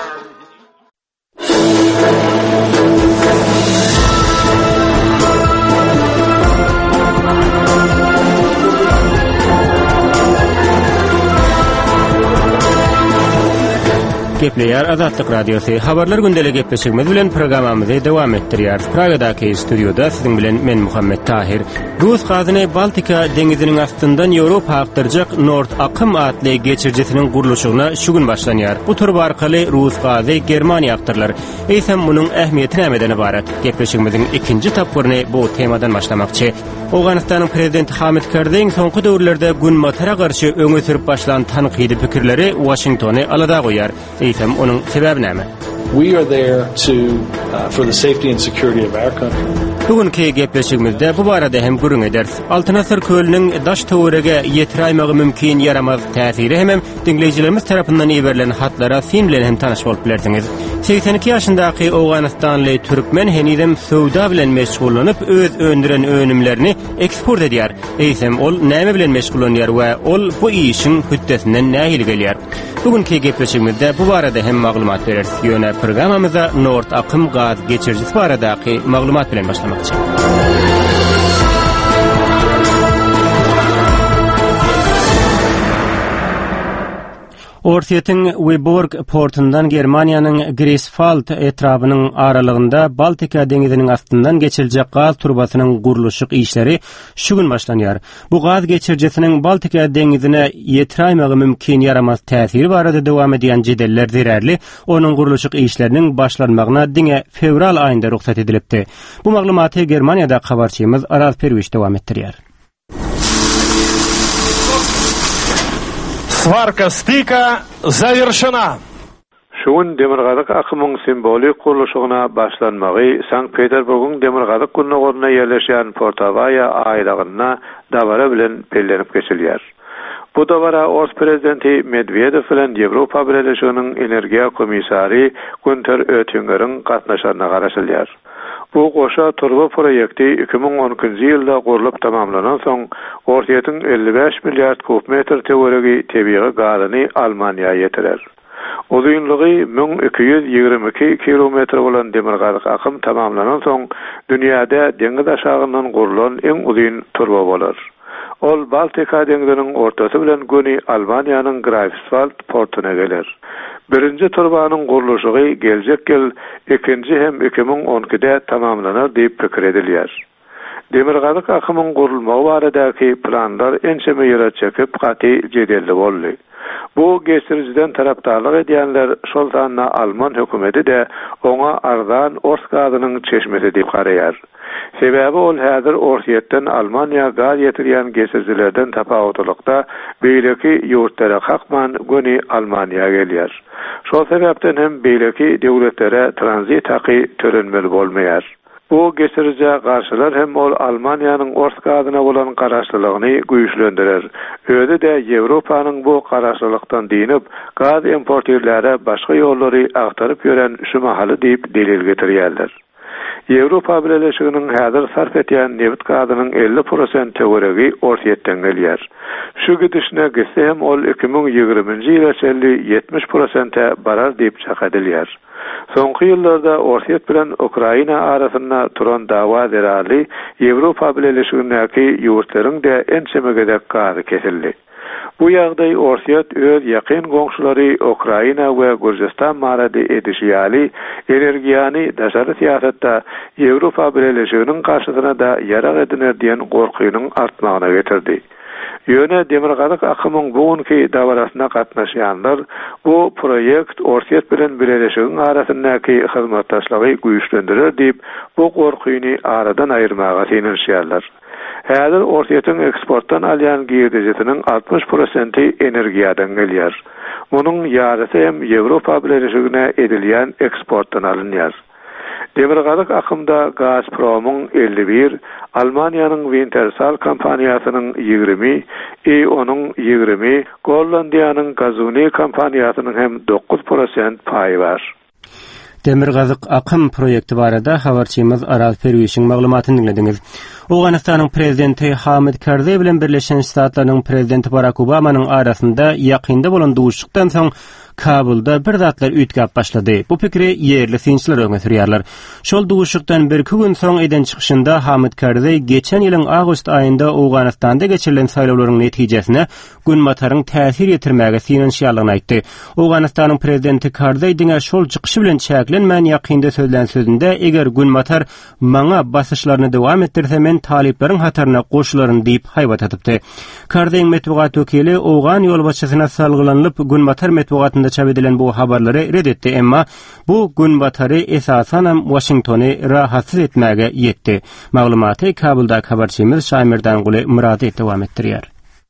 Gepleýär Azatlyk Radiosu. Habarlar gündeli gepleşigimiz bilen programamyzy dowam etdirýär. Pragadaky studioda siziň bilen men Muhammed Tahir. Rus gazyny Baltika deňiziniň astyndan Ýewropa aktyrjak Nord Akym adly geçirjesiniň gurulşygyna şu gün başlanýar. Bu tur barkaly Rus gazy Germaniýa aktyrlar. Eýsem munyň ähmiýeti nämeden ibarat? Gepleşigimiziň ikinji tapyryny bu temadan başlamakçy. Awganistanyň prezidenti Hamid Karzai soňky döwürlerde gün matara garşy öňe sürüp başlan tanqidi pikirleri Washingtony alada goýar. Eýsem onuň sebebi näme? We are there to uh, for the safety and security of our country. Bugünkü gepleşigimizde bu barada hem gürüň ederiz. Altynasır kölüniň daş töwerege ýetirýämegi mümkin yaramaz täsiri hem dinleýijilerimiz tarapyndan ýeberilen hatlara sin bilen hem tanyş bolup bilersiňiz. seksen iki ýaşyndaky Awganistanly türkmen henidem sowda bilen meşgullanyp öz öndüren önümlerini eksport edýär. Eýsem ol näme bilen meşgullanýar we ol bu işiň hüddetinden nähili gelýär? Bugünkü gepleşigimizde bu barada hem maglumat bereriz. Ýöne programamyza Nord Akym gaz geçirjisi baradaky maglumat bilen başlamakçy. Ortiýetiň Wyborg portundan Germaniýanyň Greifswald etrabynyň aralygynda Baltika deňiziniň astyndan geçiljek gaz turbasynyň gurulşy işleri şu gün başlanýar. Bu gaz geçirjesiniň Baltika deňizine ýetirýämegi mümkin yaramaz täsiri barada dowam edýän jedeller zerärli. Onuň gurulşy işleriniň başlanmagyna diňe fevral aýynda ruhsat edilipdi. Bu maglumaty Germaniýada habarçymyz Araz Perwiş dowam etdirýär. Сварка стыка завершена. Şuň demirgazyk akymyň simbolik gurulşygyna başlanmagy Sankt-Peterburgyň demirgazyk gününe ýerleşýän Portavaya aýlygyna dawara bilen pellenip geçilýär. Bu dawara Rus prezidenti Medvedew bilen Ýewropa Birleşiginiň energiýa komissary Günther Oettingerň gatnaşaryna garaşylýar. Bu goşa turba proýekti iki ming on ikinji ýylda gurulup tamamlanan soň ortiýetiň elli beş milliard kubmetr töweregi tebii gazyny Almaniýa ýetirer. Uzunlygy bin iki ýüz ýigirme iki kilometr bolan demirgazyk akym tamamlanan soň dünýäde deňiz aşagyndan gurulan eň uzun turba bolar. Ol Baltika deňiziniň ortasy bilen göni Almaniýanyň Greifswald portuna geler. Birinji turbanyň gurulşy geljek ýyl ikinji hem iki ming on ikide tamamlanar diýip pikir edilýär. Demirgazyk akymyň gurulmagy baradaky planlar ençeme ýere çekip gaty jedelli boldy. Bu geçirjiden tarapdarlyk edýänler şol sanna Alman hökümeti de oňa arzan Ors gazynyň çeşmesi diýip garaýar. Sebebi ol häzir ortiýetden Almaniýa gaz ýetirýän geçirjilerden tapawutlykda beýleki ýurtlara hakman göni Almaniýa gelýär. Şol sebäpden hem beýleki döwletlere tranzit haky törenmeli bolmaýar. Bu geçirje garşylar hem ol Almaniýanyň Ors gazyna bolan garaşlylygyny güýçlendirer. Öňde de Ýewropanyň bu garaşlylykdan diňip gaz importörlere başga ýollary agtaryp ýören şu mahaly diýip delil getirýärler. Ýewropa Birleşiginiň häzir sarf etýän neft gazynyň elli prosent töweregi ortiýetden gelýär. Şu gidişine gitse hem ol iki ming ýygrimiňji ýyla çelli ýetmiş prosente barar diýip çakadylýar. Soňky ýyllarda ortiýet bilen Ukraina arasynda turan dawa derali Ýewropa Birleşigindäki ýurtlaryň da ençemegedek gazy kesildi. Bu ýagdaý ortiýet öz ýakyn goňşulary Ukraina we Gürjistan marady edişýäli energiýany daşary siýasatda Ýewropa Birleşiginiň garşysyna da ýarak ediner diýen gorkynyň artmagyna getirdi. Ýöne demirgazyk akymyň bugünkü dawarasyna gatnaşýanlar bu proýekt ortiýet bilen Birleşigiň arasyndaky hyzmatdaşlygy güýçlendirir diýip bu gorkyny aradan aýyrmaga seňirşýärler. Häzir ortiýetiň eksportdan alýan giýerjisiniň altmış prosenti energiýadan gelýär. Munyň ýarysy hem Ýewropa Birleşigine edilýän eksportdan alınýar. Demirgazyk akymda Gazpromyň elli bir, Almaniýanyň Wintershall kompaniýasynyň ýygrimi, E O-nyň ýygrimi, Gollandiýanyň Gazuni kompaniýasynyň hem dokuz prosent paýy bar. Demirgazyk akym proýekti barada habarçymyz Araz Perwişiň maglumatyny dinlediňiz. Awganistanyň prezidenti Hamid Karzai bilen Birleşen Ştatlaryň prezidenti Barack Obamanyň arasynda ýakynda bolan duşukdan soň Kabulda bir zatlar ütgap başlady. Bu pikri yerli sinçler öňe sürýärler. Şol duguşykdan bir gün soň eden çykyşynda Hamid Karzai geçen ýylyň awgust aýynda Awganistanda geçirilen saýlawlaryň netijesine Günmataryň täsir ýetirmäge synanşýarlygyny aýtdy. Awganistanyň prezidenti Karzai diňe şol çykyşy bilen çäklenmän ýakynda sözlen sözünde eger Günmatar maňa basyşlaryny dowam etdirse men talipleriň hataryna goşularyn diýip haýbat atypdy. Karzaiň metbuat wekili Awgan ýolbaşçysyna salgylanyp Günmatar metbuatynda çap edilen bu habarlary reddetdi, emma bu Günmatary esasan hem Washingtony rahatsız etmäge ýetdi. Maglumaty Kabulda habarçymyz Şaýmerdan Guly Murady dowam etdirýär.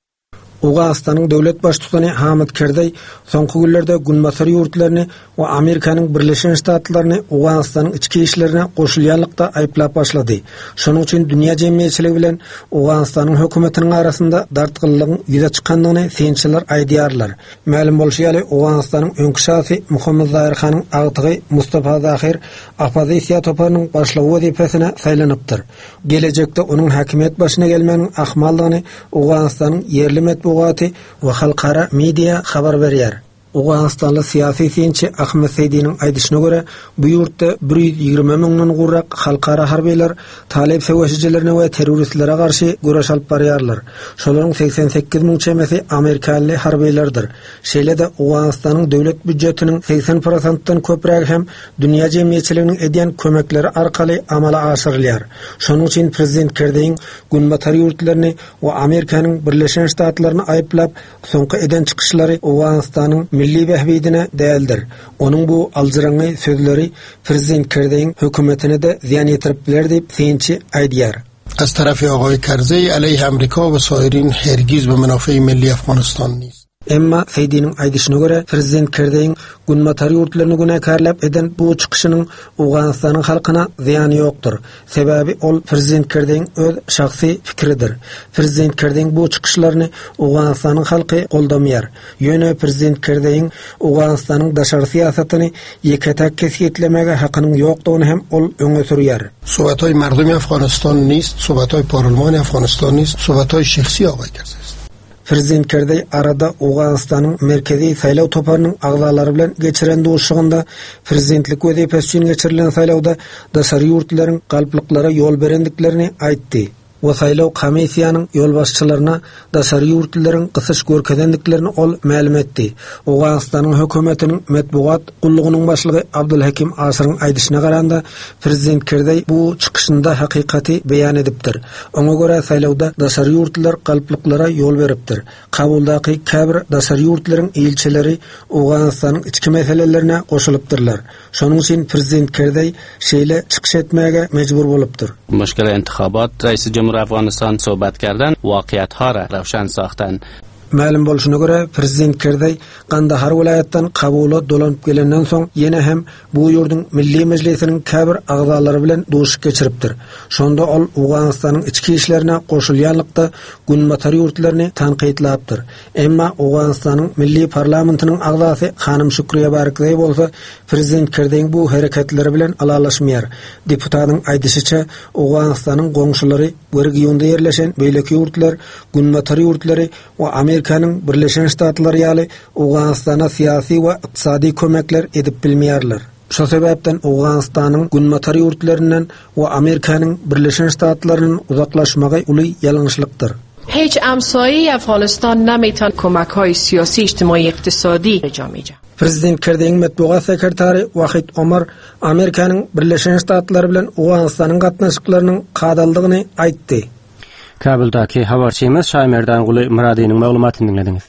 Awganistanyň döwlet başçysy Hamid Karzai soňky günlerde Günmatar ýurtlaryny we Amerikanyň Birleşen Ştatlaryny Awganistanyň içki işlerine goşulýanlykda aýplap başlady. Şonuň üçin dünýä jemgyýetçiligi bilen Awganistanyň hökümetiniň arasynda dartgynlygyň ýüze çykkandygyny synçylar aýdýarlar. Ma'lum bolşýaly Awganistanyň öňkü şahsy Muhammed Zahir Hanyň agtygy Mustafa Zahir opozisiýa toparynyň başlagy wezipesine saýlanypdyr. Gelecekde onuň häkimet başyna gelmeniň ahmallygyny Awganistanyň yerli Bugaty we halkara media habar berýär. Awganistanly syýasy synçy Ahmet Seydiň aýdyşyna görä, bu ýurtda bir ýüz ýigirme miňden gurrak halkara harbylar talep sewşijilerine we terroristlere garşy güreş alyp barýarlar. Şolaryň seksen sekiz miň çemesi Amerikaly harbylardyr. Şeýle-de Awganistanyň döwlet büdjetiniň seksen prosentdan köprägi hem dünýä jemgyýetçiliginiň edýän kömekleri arkaly amala aşyrylýar. Şonuň üçin prezident Karzai Günmatar ýurtlaryny we Amerikanyň Birleşen Ştatlaryny aýplap soňky eden çykyşlary Awganistanyň milli wehbidine däldir. Onuň bu alжyraňy sözleri prezident Karzaiň hökümetine de ziyan ýetirip biler diýip synçy aýdýar. از طرف آقای کرزی علیه امریکا و سایرین هرگیز به منافع ملی افغانستان نیست. Emma Seydiň aýdyşyna görä prezident Karzai Günmatar ýurtlaryny günekarlap eden bu çykyşynyň Awganistanyň halkyna ziýany ýokdur. Sebäbi ol prezident Karzaiň öz şahsy fikridir. Prezident Karzai bu çykyşlaryny Awganistanyň halky goldamaýar. Ýöne prezident Karzai Awganistanyň daşary siýasatyny ýeketek kesýetlemege hakynyň ýokdugyny hem ol öňe sürýär. Sohbetهای مردم افغانستان نیست، sohbetهای پارلمان افغانستان نیست، sohbetهای şahsi آقای کرزی. Prezident Karzai arada Awganistanyň merkezi saýlaw toparynyň agzalary bilen geçiren duşugynda prezidentlik wezipesi üçin geçirilen saýlawda daşary ýurtlaryň galplyklary ýol berendiklerini aýtdy. O saýlaw komissiýanyň ýolbaşçylaryna daşary ýurtlaryň gysyş görkezendiklerini ol ma'lum etdi. Awganistanyň hökümetiniň metbuat gullugynyň başlygy Abdulhakim Asyryň aýdyşyna garanda prezident Karzai bu çykyşynda hakykaty beýan edipdir. Oňa görä saýlawda daşary ýurtlar galplyklara ýol beripdir. Kabuldaky käbir daşary ýurtlaryň elçileri Awganistanyň içki meselelerine goşulypdyrlar. Şonuň üçin prezident Karzai şeýle çykyş etmäge mejbur bolupdyr. Mushkil intihabat Raisi Afghanistan sohbat kardن واقعیت‌ها را روشن ساختن. Ma'lum bolşuna görä prezident Karzai Kandahar vilayatdan kabuly dolanyp gelenden soň ýene hem bu ýurdun milli mejlisiniň käbir agzalary bilen duşup geçiripdir. Şonda ol Awganistanyň içki işlerine goşulýanlykda Günmatar ýurtlaryny tanqidlapdyr. Emma Awganistanyň milli parlamentining agzasy Hanym Şükriýe Barkzai bolsa prezident Karzai bu hereketleri bilen alalaşmaýar. Deputatyň aýdyşyça Awganistanyň goňşulary bu regionda ýerleşen beýleki ýurtlar Günmatar ýurtlary we Amerikanyň Birleşen Ştatlary ýaly Awganistana syýasy we ykdysady kömekler edip bilmeýärler. Şo sebäpden Awganistanyň Günmatar ýurtlarynyň we Amerikanyň Birleşen Ştatlarynyň uzaklaşmagy uly ýalňyşlykdyr. هیچ همسایه‌ای افغانستان نمیتونه کمک‌های سیاسی اجتماعی اقتصادی انجام بده. Prezident Karzaiň metbuat sekretary Wahid Omar Amerikanyň Birleşen Ştatlary bilen Awganistanyň gatnaşyklarynyň kadaldygyny aýtdy. Kabuldaky habarçymyz Şaýmerdan Guly Muradynyň maglumatyny dinlediňiz.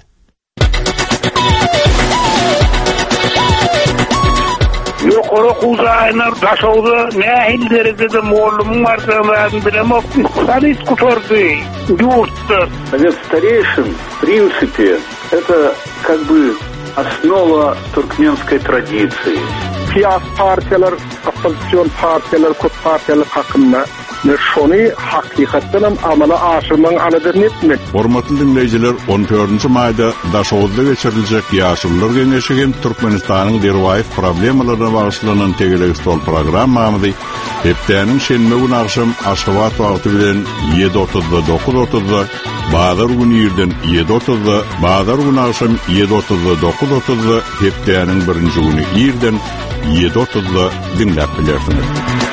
Ýokary Kuzaýna daşawdy nähil derejede mollumyň bardygyny bilemok. Sanit kutordy. Ýurtda. Совет старейшин, в принципе, это как бы основа туркменской традиции. Siyasi partiyalar, opozisiyon partiyalar, köp partiyalar hakkında şonu hakikaten hem amala aşırman aladan etmek. Hormatly dinleyijiler, on dördünçi maýda Daşowda geçiriljek Ýaşullar Geňeşigin Türkmenistanyň derwaýy problemalaryna bagyşlanan tegeleg stol programmamyzy Hepdäniň şenme gün akşam Aşgabat wagty bilen ýedi otuzda dokuz otuzda, bazar günü ýerden ýedi otuzda, bazar günü akşam ýedi otuzda dokuz otuzda, hepdäniň birinji güni ýerden ýedi otuzda dinläp bilersiňiz.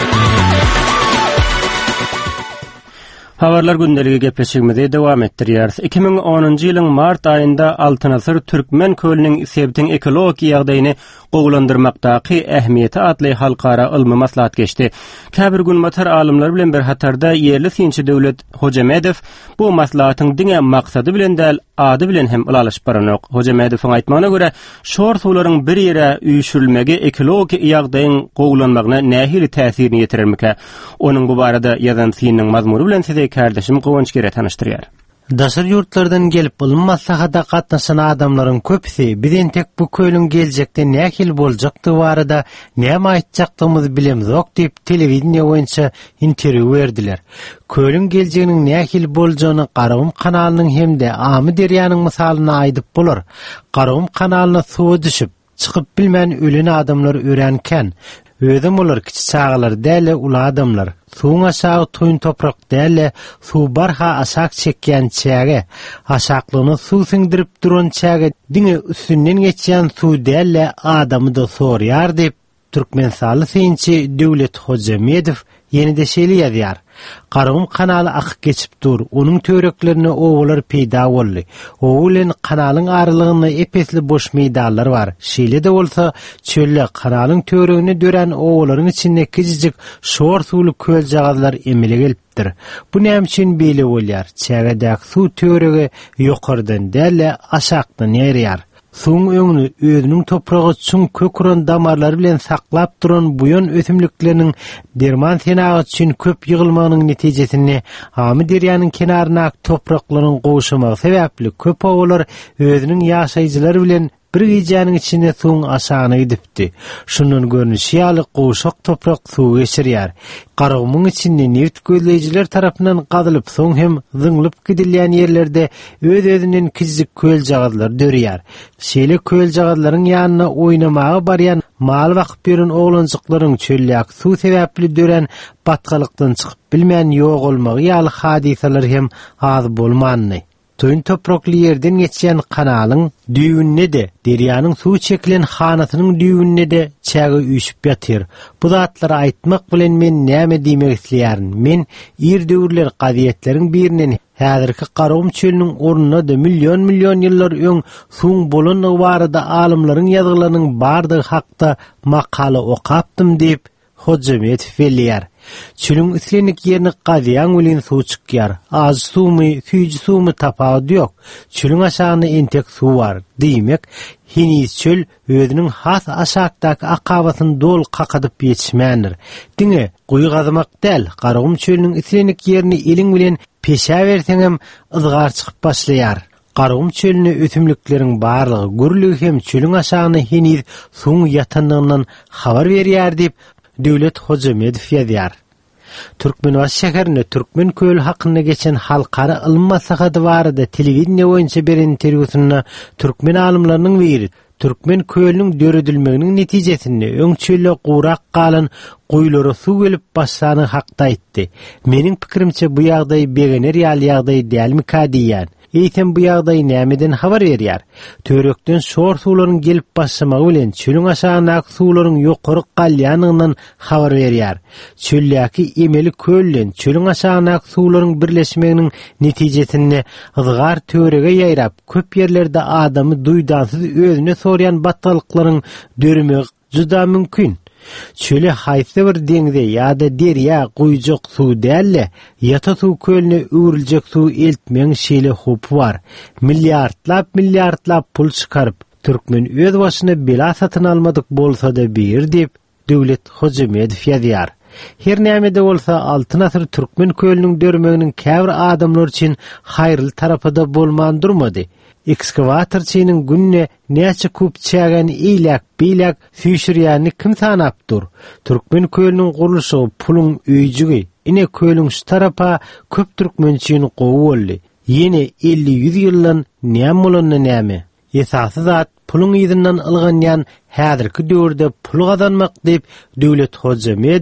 Habarlar gündeligi gepleşigimizi dowam etdirýär. iki ming onunji ýylyň mart aýynda Altynasır Türkmen kölüniň sebäpden ekologik ýagdaýyny gowlandyrmakdaky ähmiýeti adly halkara ilmi maslahat geçdi. Käbir günmatar alymlar bilen bir hatarda ýerli sinçi döwlet Hojamedow bu maslahatyň diňe maksady bilen däl ady bilen hem ulalyşyp baranok. Hojamedowyň aýtmagyna görä, şor suwlaryň bir ýere üýşürilmegi ekologik ýagdaýyň gowlanmagyna nähili täsirini ýetirermike? Onuň bu barada ýazan sinniň mazmuny bilen size kardeşim Gowunç gere tanıştırýar. Daşar yurtlardan gelip bulun maslahada katnaşan adamların köpüsi bizden tek bu köylün gelecekte nähil boljakdy barada näme aýtjaktymyzy bilemzok diýip telewiziýa boýunça interwiu berdiler. Köylün geljeginiň nähil boljagyny Garawum kanalynyň hemde Amy derýanyň misalyna aýdyp bolar. Garawum kanalyna suwa düşüp çykyp bilmän ölen adamlar örenken özüm olar kiçi çağlar däle ula adamlar. Suwun aşağı toyun toprak däle suw barha aşak çekýän çäge, aşaklygyny suw siňdirip duran çäge diňe üstünden geçýän suw däle adamy da sorýar diýip Türkmen saly synçy Döwlet Hojamedow ýene-de şeýle ýazýar. Garawum kanaly akyp geçip dur, onuň töreklerine owalar peýda boldy. Owulen kanalyň aralygyny epesli boş meýdanlar bar. Şeýle-de bolsa, çölle kanalyň töregine dören owalaryň içinde kijijik şor suwly köl jagalar emile gelipdir. Bu näme üçin beýle bolýar? Çägedäki suw töregi ýokardan däle aşakdan ýerýär. Suwun öňüni özüniň topragy çuň köküren damarlary bilen saklap duran buýan ösümlikleriň derman senagy üçin köp ýygylmagynyň netijesini Amy derýanyň kenaryna topraklaryň gowşamagy sebäpli köp owalar özüniň ýaşaýjylary bilen bir gijanyň içinde suwun aşagyna gidipdi. Şundan görnüşi ýaly gowşak toprak suw geçirýär. Garawumyň içinde neft gözleýijiler tarapyndan gazylyp soň hem zyňlyp gidilýän ýerlerde öz-özünden kijik köl jagalar dörýär. Şeýle köl jagalaryň ýanyna oýnamagy barýan mal wakyp beren oglanjyklaryň çöllýäk suw sebäpli dören batgalykdan çykyp bilmän ýok bolmagy ýaly hadisalar hem az bolmany. Toyun toprakly ýerden geçýän kanalyň düýünne de, derýanyň suw çekilen hanasynyň düýünne de çäge üýşüp ýatyr. Bu zatlary aýtmak bilen men näme diýmek isleýärin? Men ir döwürler gaziyetleriň birinden häzirki Garawum çölüniň ornuna da milyon milyon ýyllar öň suw bolanyny barada alymlaryň ýazgylarynyň bardygy hakda makala okapdym diýip Hojamedow belliýär. Çölüň islenik ýerini gaziýan bilen suw çykýar. Az suwmy, süýji suwmy tapady ýok. Çölüň aşagyna entek suw bar. Diýmek, hiniz çöl özüniň has aşakdaky akabatyny dol kakadyp ýetişmändir. Diňe guý gazamak däl, Garawum çölüniň islenik ýerini eliň bilen peşä berseň hem ızgar çykyp başlaýar. Garawum çölüne ösümlikleriň barlygy gürlügi hem çölüň aşagyna hiniz suw ýatandygyndan habar berýär diýip Döwlet Hojamedow ýazýar. Türkmenbaş şäherinde Türkmen köl hakyna geçen halkara ilm maslahaty barada telewiziýa boýunça beren interwiusynda Türkmen alymlarynyň biri Türkmen kölüniň döredilmeginiň netijesini öňçüle gurak galan goýlara suw gelip başlany hakda aýtdy. Meniň pikirimçe bu ýagdaý begener ýaly ýagdaý dälmi ka diýýän. Eýtem bu ýagdaý nämeden habar berýär? Törekden şor suwlaryň gelip başlamagy bilen çölüň aşagynaky suwlaryň ýokary galýanyňdan habar berýär. Çöldäki emeli köllen çölüň aşagynaky suwlaryň birleşmeginiň netijesinde ızgar törege ýaýrap köp ýerlerde adamy duýdansyz özüne sorýan batgalyklaryň dörmegi juda mümkin. Çöle haýsy bir deňde ýa-da derýa guýjak suw dälle, ýata suw kölüne öwriljek suw eltmeň şeýle hop bar. Milliardlap milliardlap pul çykaryp, Türkmen öz başyna bela satyn almadyk bolsa-da bir diýip Döwlet Hojamedow ýazýar. Her näme-de bolsa Altynasır Türkmen kölüniň dörmeginiň käbir adamlar üçin haýrly tarapy da bolman durmady. Ekskavatorçynyň günne näçe köp çägen eýlek, beýlek süýşürýäni kim sanapdyr? Türkmen kölüniň gurulşy puluň öýjügi, ine kölüň şu tarapa köp türkmençiň gowy boldy. Ýene elli ýüz ýyldan näme bolany näme? Esasy zat puluň ýyzyndan algan ýan häzirki döwürde pul gazanmak diýip Döwlet Hojamedow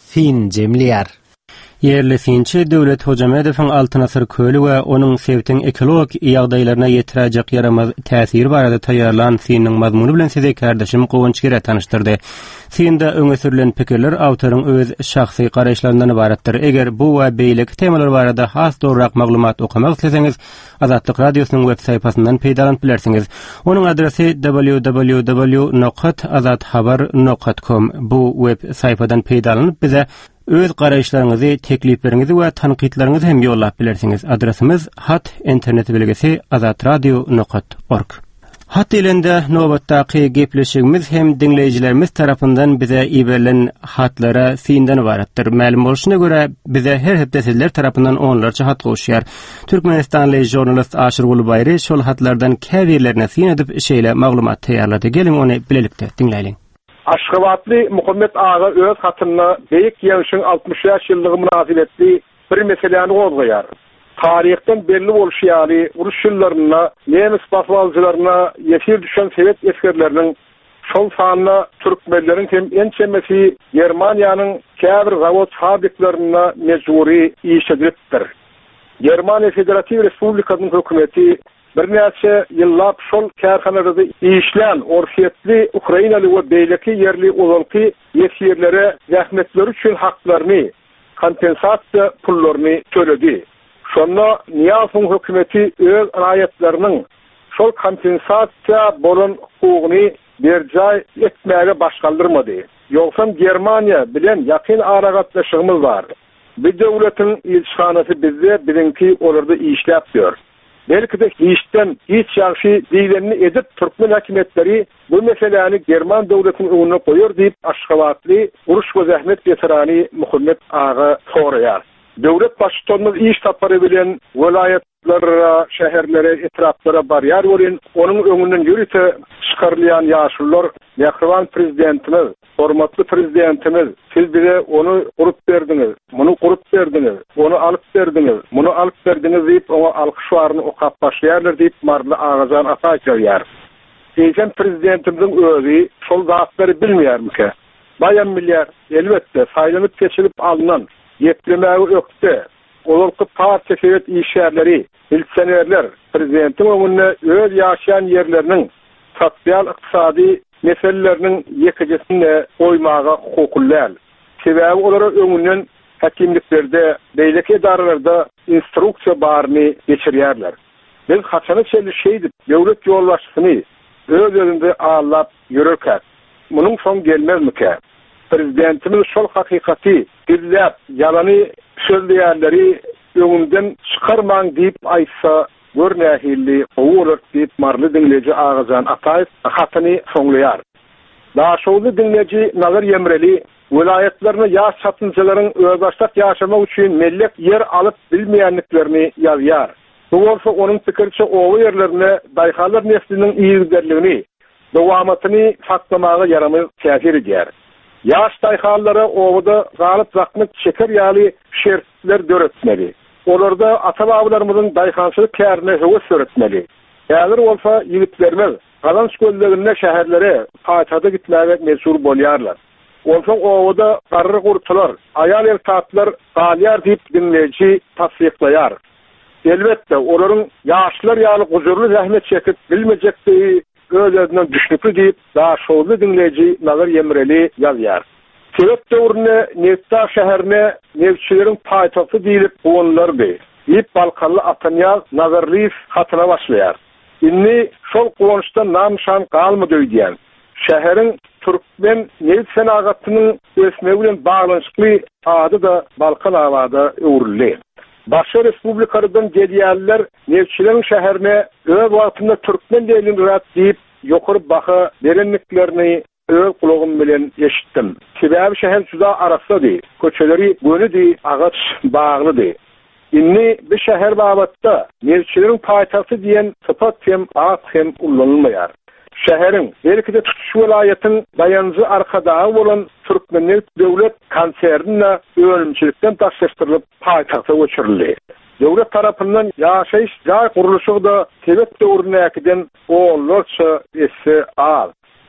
fin jemliýär. Yerli finçi döwlet Hojamedowyň altyn asyr köli we onuň sebtiň ekologik ýagdaýlaryna ýetirejek yaramaz täsiri barada taýýarlan finniň mazmuny bilen size kardeşim Gowunç Gere tanıştyrdy. Finde öňe sürülen pikirler awtoryň öz şahsy garaşlaryndan ibaretdir. Eger bu we beýleki temalar barada has dograk maglumat okamak isteseňiz, Azatlyk radiosynyň web saýpasyndan peýdalanyp bilersiňiz. Onuň adresi w w w nokta azathabar nokta com. Bu web saýpadan peýdalanyp bize öz garaşlaryňyzy, teklipleriňizi we tanqidleriňizi hem ýollap bilersiňiz. Adresimiz hat internet bilgisi azatradio nokta org. Hat ilende nobatdaky gepleşigimiz hem dinleýijilerimiz tarapyndan bize iberilen hatlara fiinden ibaretdir. Ma'lum bolşuna göre bize her hepde sizler tarapyndan onlarca hat goşýar. Türkmenistanly jurnalist Aşyr Gulbayry şol hatlardan käbirlerine fiin edip şeýle maglumat taýýarlady. Gelin ony bilelikde dinleýin. Aşgabatly Muhammed Ağa öz hatyna beýik ýeňişiň altmış ýaş ýyllygy münasibetli bir meseleni gozgaýar. Tarihten belli bolşýary uruş ýyllaryna, nemis basbalçylaryna ýetir düşen Sowet eskerleriniň şol sanyna türkmenleriň hem ençemesi Germaniýanyň käbir zawod fabriklaryna mejburi işledipdir. Germaniýa Federativ Respublikasynyň hökümeti bir näçe ýyllap şol kärhanalerde işlän orfiýetli Ukrainaly we beýleki yerli ozalky ýetirlere zähmetleri üçin haklaryny, kompensasiýa pullaryny төлedi. Şonda Niýazowyň hökümeti öz raýatlarynyň şol kompensasiýa bolan hukugyny berjay etmäge başgaldyrmady. Ýogsam Germaniýa bilen ýakyn aragatlaşygymyz bar. Bu döwletiň ilçhanasy bizde bilinki olurda işläp dur. Belki de işten hiç ýaşy diýlerini edip Türkmen häkimetleri bu meseleni German döwletiniň öňüne goýar diýip Aşgabatly uruş we zähmet veterany Muhammed Ağa soraýar. Döwlet başçylygymyz iş tapary bilen welaýatlara, şäherlere, etraplara barýar bolan, onuň öňünden ýürüte çykarylýan ýaşullar, ýakyn prezidentimiz, hormatly prezidentimiz, siz bize onu gurup berdiňiz, muny gurup berdiňiz, onu alyp berdiňiz, muny alyp berdiňiz diýip oňa alkyşlaryny okap başlaýarlar diýip marly Ağajan ataýar. Eýsen prezidentimiziň özi şol zatlary bilmeýärmike? Bayan milyar elbetde saýlanyp geçirip alynan yetlemäge ökde, olalky partiýa Sowet işgärleri, militsionerler prezidentiň öňünde öz ýaşaýan ýerleriniň sosial ykdysady meseleleriniň ýekejesine goýmaga hukuklylar. Sebäbi olara öňünden häkimliklerde, beýleki edaralarda instruksiýa baryny geçirýärler. Biz haçany çelişeýdik, döwlet ýolbaşçysyny öz özünde allap ýörerkäk. Munyň soň gelmezmike? Prezidentimiz şol hakykaty gizläp, ýalany sözleýärleri öňünden çykarmaň diýip aýtsa, görnähilli owalar diýip marly dinleýiji Ağajan Ataýew hatyny soňlaýar. Daşowly dinleýiji Nazar Ýemreli welaýatlaryna ýaş satynçylaryň özbaşlap ýaşamak üçin mellek ýer alyp bilmeýänliklerini ýazýar. Bu bolsa onuň pikirçe owa ýerlerine daýhalar nesliniň iýizderligini, dowamatyny saklamaga yaramaz täsir edýär. Yaş daýhallara owada galyp zakmyk şeker ýaly şertler döretmeli. Olarda ata-babalarymyzyň daýhançylyk kärine höwes öretmeli. Häzir bolsa ýigitlerimiz Gazanç göllerine, şäherlere, paýtagda gitmäge mejbur bolýarlar. Olsa owada garry gurtlar, aýal erkaklar galýar diýip dinleýiji tasdiklaýar. Elbetde olaryň ýaşlar ýaly gujurly zähmet çekip bilmejekdi, özünden düşnükli diýip daşowly dinleýiji Nazar Ýemreli ýazýar. Sowet döwrüne Nefta şäherine nevçileriň paýtagty diýilip gowanlardy. Ýip Balkanly Atanyaz Nazarlyýew hatyna başlaýar. Inni şol gowançdan namşan galmady diýen. Şäheriň Türkmen nevç senagatynyň ösmegi bilen baglanyşykly ady da Balkan awada öwrüli. Başga respublikalardan gelýänler nevçileriň şäherine öz wagtynda Türkmen dilini rat diýip ýokary baha berenliklerini öz kulagym bilen eşitdim. Sebäbi şäher juda arasady, köçeleri gönüdi, agaç baglydy. Inni bu şäher babatda nevçileriň paýtagty diýen sypat hem at hem ullanylmaýar. Şäheriň belki de tutuş welaýatyň dayanjy arkadagy bolan Türkmenler döwlet konserniňe ölümçilikden taşlaşdyrylyp paýtagta göçürildi. Döwlet tarapyndan ýaşaýyş jaý gurulşyda Sowet döwrüne äkiden oğullarça esse al.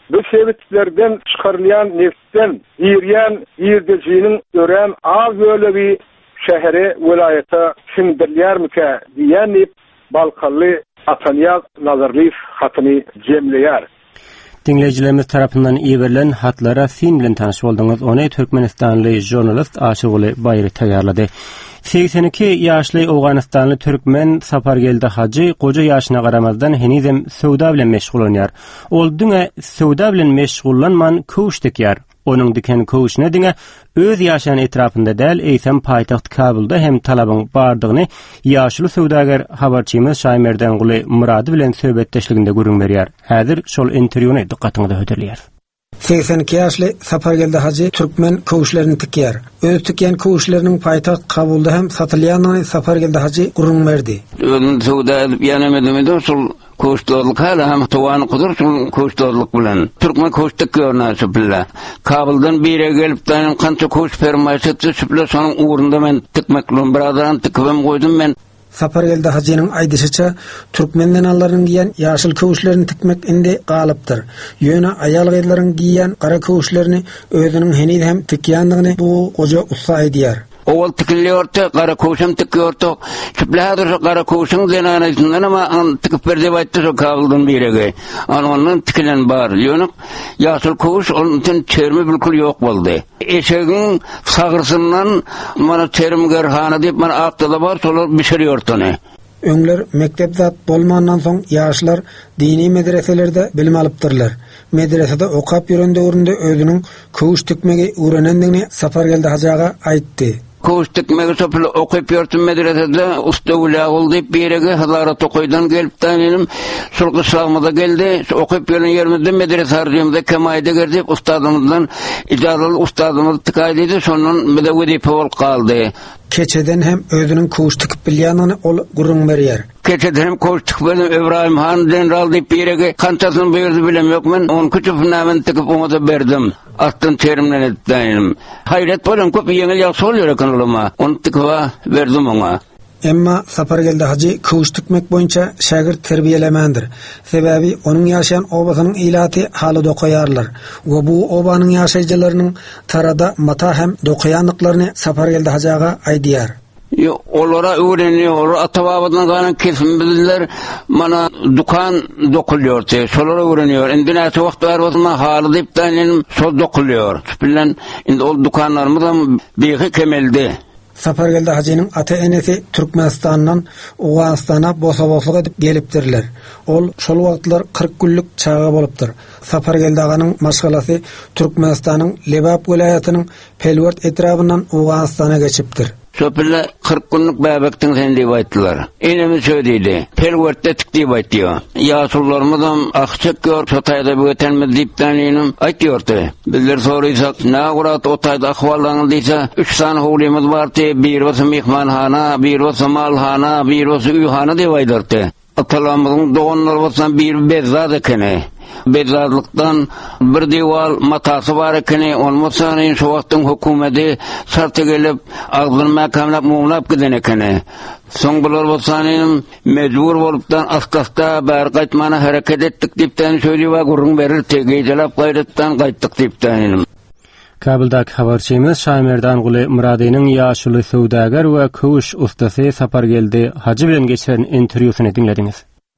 Bu sebeplerden çıkarılan nefsten yiryan yirdecinin ören az böyle bir şehre vilayete sindirlermike diyenip Balkallı Ataniyaz Nazarlıyız hatını cemleyar. Dinleyicilerimiz tarafından iyi verilen hatlara fin bilen tanış oldunuz. Onu Türkmenistanlı jurnalist Aşıguli Bayri tayarladı. seksen iki yaşlı Awganistanlı Türkmen Sapargeldi Hacı koca yaşına qaramazdan henizem sowda bilen meşgul olýar. Ol düňe sowda bilen meşgullanman köwüş dikýär. Onun diken köwüş ne diňe öz yaşayan etrafında däl, eýsem paýtaht Kabulda hem talabyň bardygyny ýaşly sowdagar habarçymyz Şaýmerden Guly Murady bilen söhbetdeşliginde görüň berýär. Häzir şol interwýuny diqqatyňyza höderler. seksen iki yaşlı Sapargeldi Hacı Türkmen köwüşlerini tikýär. Öz tikýän köwüşleriniň paýtaht Kabulda hem satylýanyny Sapargeldi Hacı gurrun berdi. Özüm sowda ýanemedimi şol köşdörlük hala hem towany kudur şol köşdörlük bilen. Türkmen köşdük görnäsi billa. Kabuldan bire gelip daýan kança köş fermaýsy süple şonuň ugrunda men tikmeklim birazdan tikibem goýdum men. Sapargeldi Hacı'nın aýdyşyça Türkmenden allaryň giýen ýaşyl köwüşlerini tikmek indi galypdyr. Ýöne aýal gyzlaryň giýen gara köwüşlerini özüniň henüz hem tikýändigini bu goja ussa edýär. Owal tikilýärdi, gara köwüşem tikýärdi. Süplädir gara köwüşüň denanysyndan ama tikip berdi baýtdy şo Kabuldan birege. Ondan tikilen bar. Ýöne ýaşyl köwüş onun üçin çermi bilkul ýok boldy. Eşegiň sagyrsynyň mana çerimgerhana diýip mana akda bar, şolar bişirýärdi. Öňler mektep zat bolmandan soň ýaşlar dini medreselerde bilim alypdyrlar. Medresede okap ýörende urunde özüniň köwüş tikmegi öwrenendigini Sapargeldi Hacıga aýtdy. Köwüş tikmegi söpüle okyp ýörtüm medresede usta ulag boldyp berege Hazarat okydan gelip daýanym şol kyslamada geldi. Okyp ýören ýerimizde medrese arýamda kemaýda gerdip ustadymyzdan ijazaly ustadymyz tikaýdy, şondan bile wezipe bolup kaldy. Keçeden hem özüniň köwüş tikip bilýänini ol gurrun berýär. Keçeden hem köwüş tikip bilen Ibrahim Han general diýip berege kançasyny berdi bilem ýok men on küçüknämen tikip oňa berdim. Atdan terimlen etdim. Hayret bolan köp ýeňil ýaksy bolýar ekan ulama. Onu tikip berdim oňa. Emma Sapargeldi Hacı köwüş tikmek boýunça şagirt terbiýelemendir. Sebebi onun ýaşayan obasynyň ilaty haly dokaýarlar. We bu obanyň ýaşaýjylarynyň tarada mata hem dokaýanlyklaryny Sapargeldi Hacıga aýdýar. Yo, olara öğreniyor, atababadan galan kesim bildiler, mana dukan dokulyor, solara öğreniyor. Indi näçe wagt bar bolsa haly diýip daýanym, sol dokulyor. Bilen indi ol dukanlarymyz beýi kemeldi. Sapargeldi Hacı'nın ata enesi Türkmenistan'dan Awganistana bosa-bosa edip gelipdirler. Ol şol wagtlar kırk günlük çağa bolupdyr. Sapargeldi aganyň maşgalasy Türkmenistanyň Lebap welaýatynyň Pelwert etrabyndan Awganistana geçipdir. Söpülle kırk günlük bäbekden sen diýip aýtdylar. Enemi söýdidi. Pelwertde tik diýip aýtdy. Ýaşullarymyzam akçak gör, çataýda bötenmi diýip daňynym aýtýardy. Bizler soraýsak, nägurat otaýda ahwallaryň diýse, üç sany howlymyz bardy, bir bolsa mehmanhana, bir bolsa malhana, bir bolsa üýhana diýip aýdardy. Atalarymyzyň doganlary bolsa bir bezad ekeni. Bezadlykdan bir diwal matasy bar ekeni, olmasa şu wagtyň hökümeti şarty gelip agdyny mäkamlap muňlap giden ekeni. Soň bular bolsanym mejbur bolupdan askasta bar gaýtmana hareket etdik diýipden söýlep we gurrun berir tegeýjelap gaýratdan gaýtdyk diýipden. Kabuldak habarçymyz Şaýmerden Guly Muradynyň ýaşly sowdagar we köwüş ustasy Sapargeldi Hacı bilen geçiren interwýusyny dinlediňiz.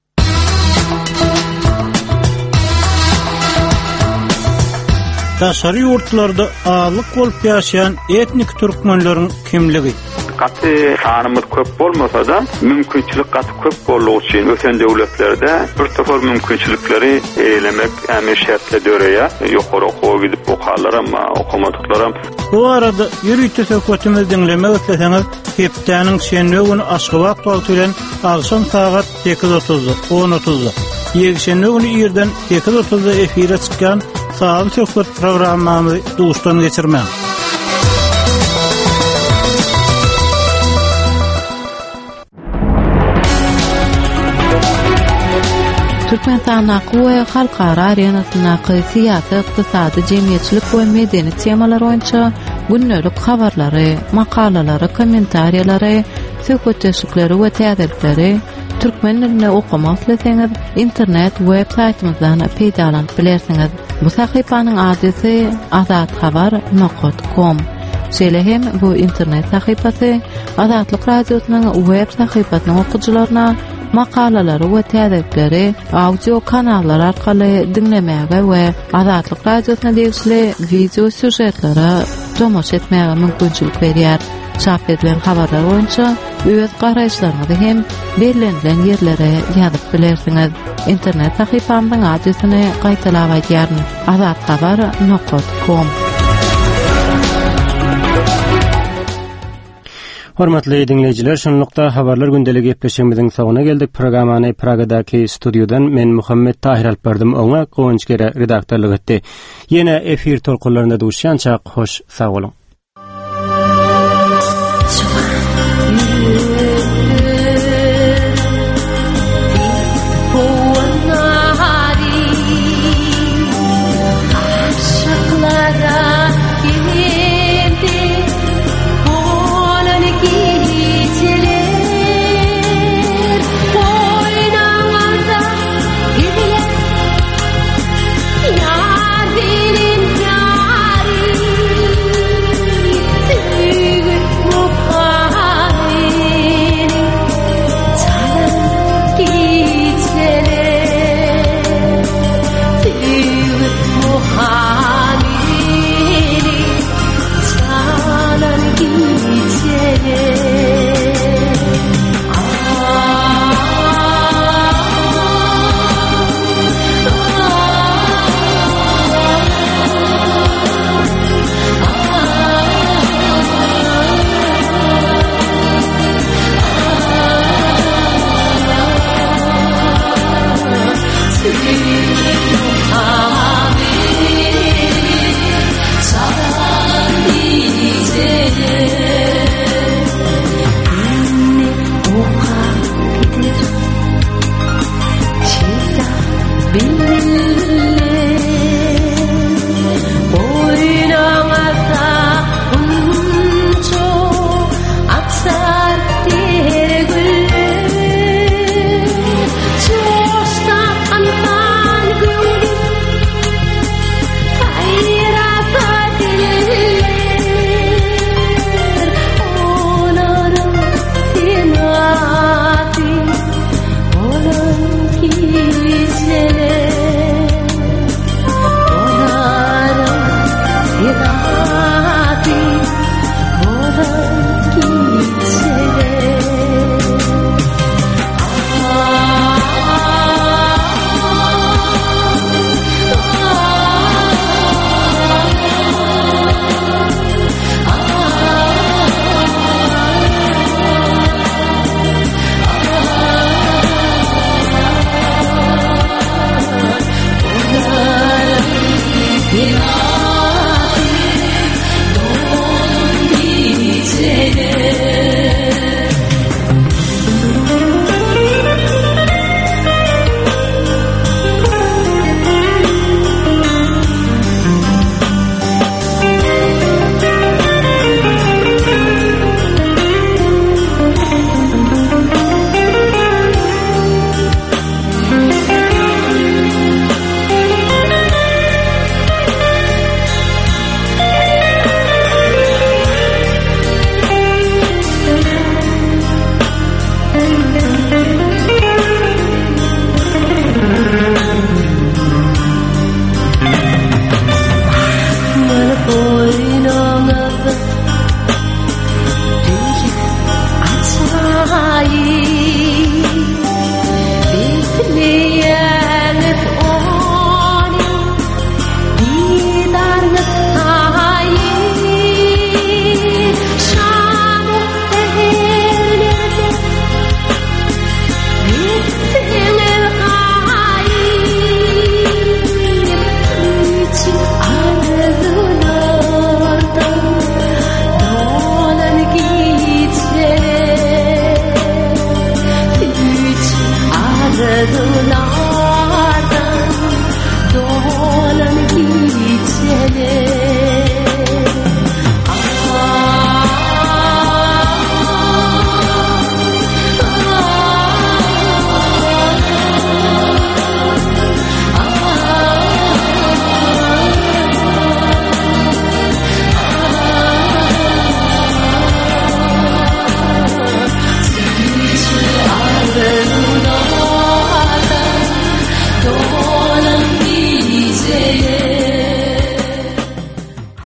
Taşary ýurtlarda ağalyk bolup ýaşaýan etnik türkmenleriň kimligi. Gaty sanymyz köp bolmasa da mümkinçilik gaty köp bolýar üçin öten döwletlerde bir topar mümkinçilikleri elemek äme şertle döreýär. Ýokary okuwa gidip okarlar ama okumadyklar. Bu arada ýürüýte söhbetimiz dinlemek isleseňiz, hepdeniň şenbe güni Aşgabat wagty bilen agşam saat sekiz otuz on otuz. Ýekşenbe güni ýerden sekiz otuzda efire çykýan Sağım söhbet programmamy duşdan geçirmem. Türkmenistan we halkara arenasyna syýasy, ykdysady, jemgyýetçilik we medeni temalar boýunça günnelik habarlary, makalalary, kommentariýalary, söhbetdeşikleri we täzelikleri türkmen dilinde okumak isteseňiz, internet web saytymyzdan peýdalanıp bilersiňiz. Bu sahypanyň adresi azat habar nokta com. Şeýle hem bu internet sahypasy Azatlyk radiosynyň web sahypasynyň okuwçylaryna makalalary we täzekleri audio kanallar arkaly dinlemäge we Azatlyk radiosyna degişli video süjetlere tomoş etmäge mümkinçilik berýär. Çap edilen habarlar boýunça öz garaşlaryňyzy hem belirlenen ýerlere ýazyp bilersiňiz. Internet sahypamyň adresini gaýtalap aýdýaryn: azat habar nokta com. Hormatly dinleyijiler, şonlukda habarlar gündeligi epleşigimiziň soňuna geldik. Programany Pragadaky studiodan men Muhammed Tahir alyp berdim. Oňa Gowunç gere redaktorlyk etdi. Ýene efir tolkunlarynda duşýança hoş sag bolun.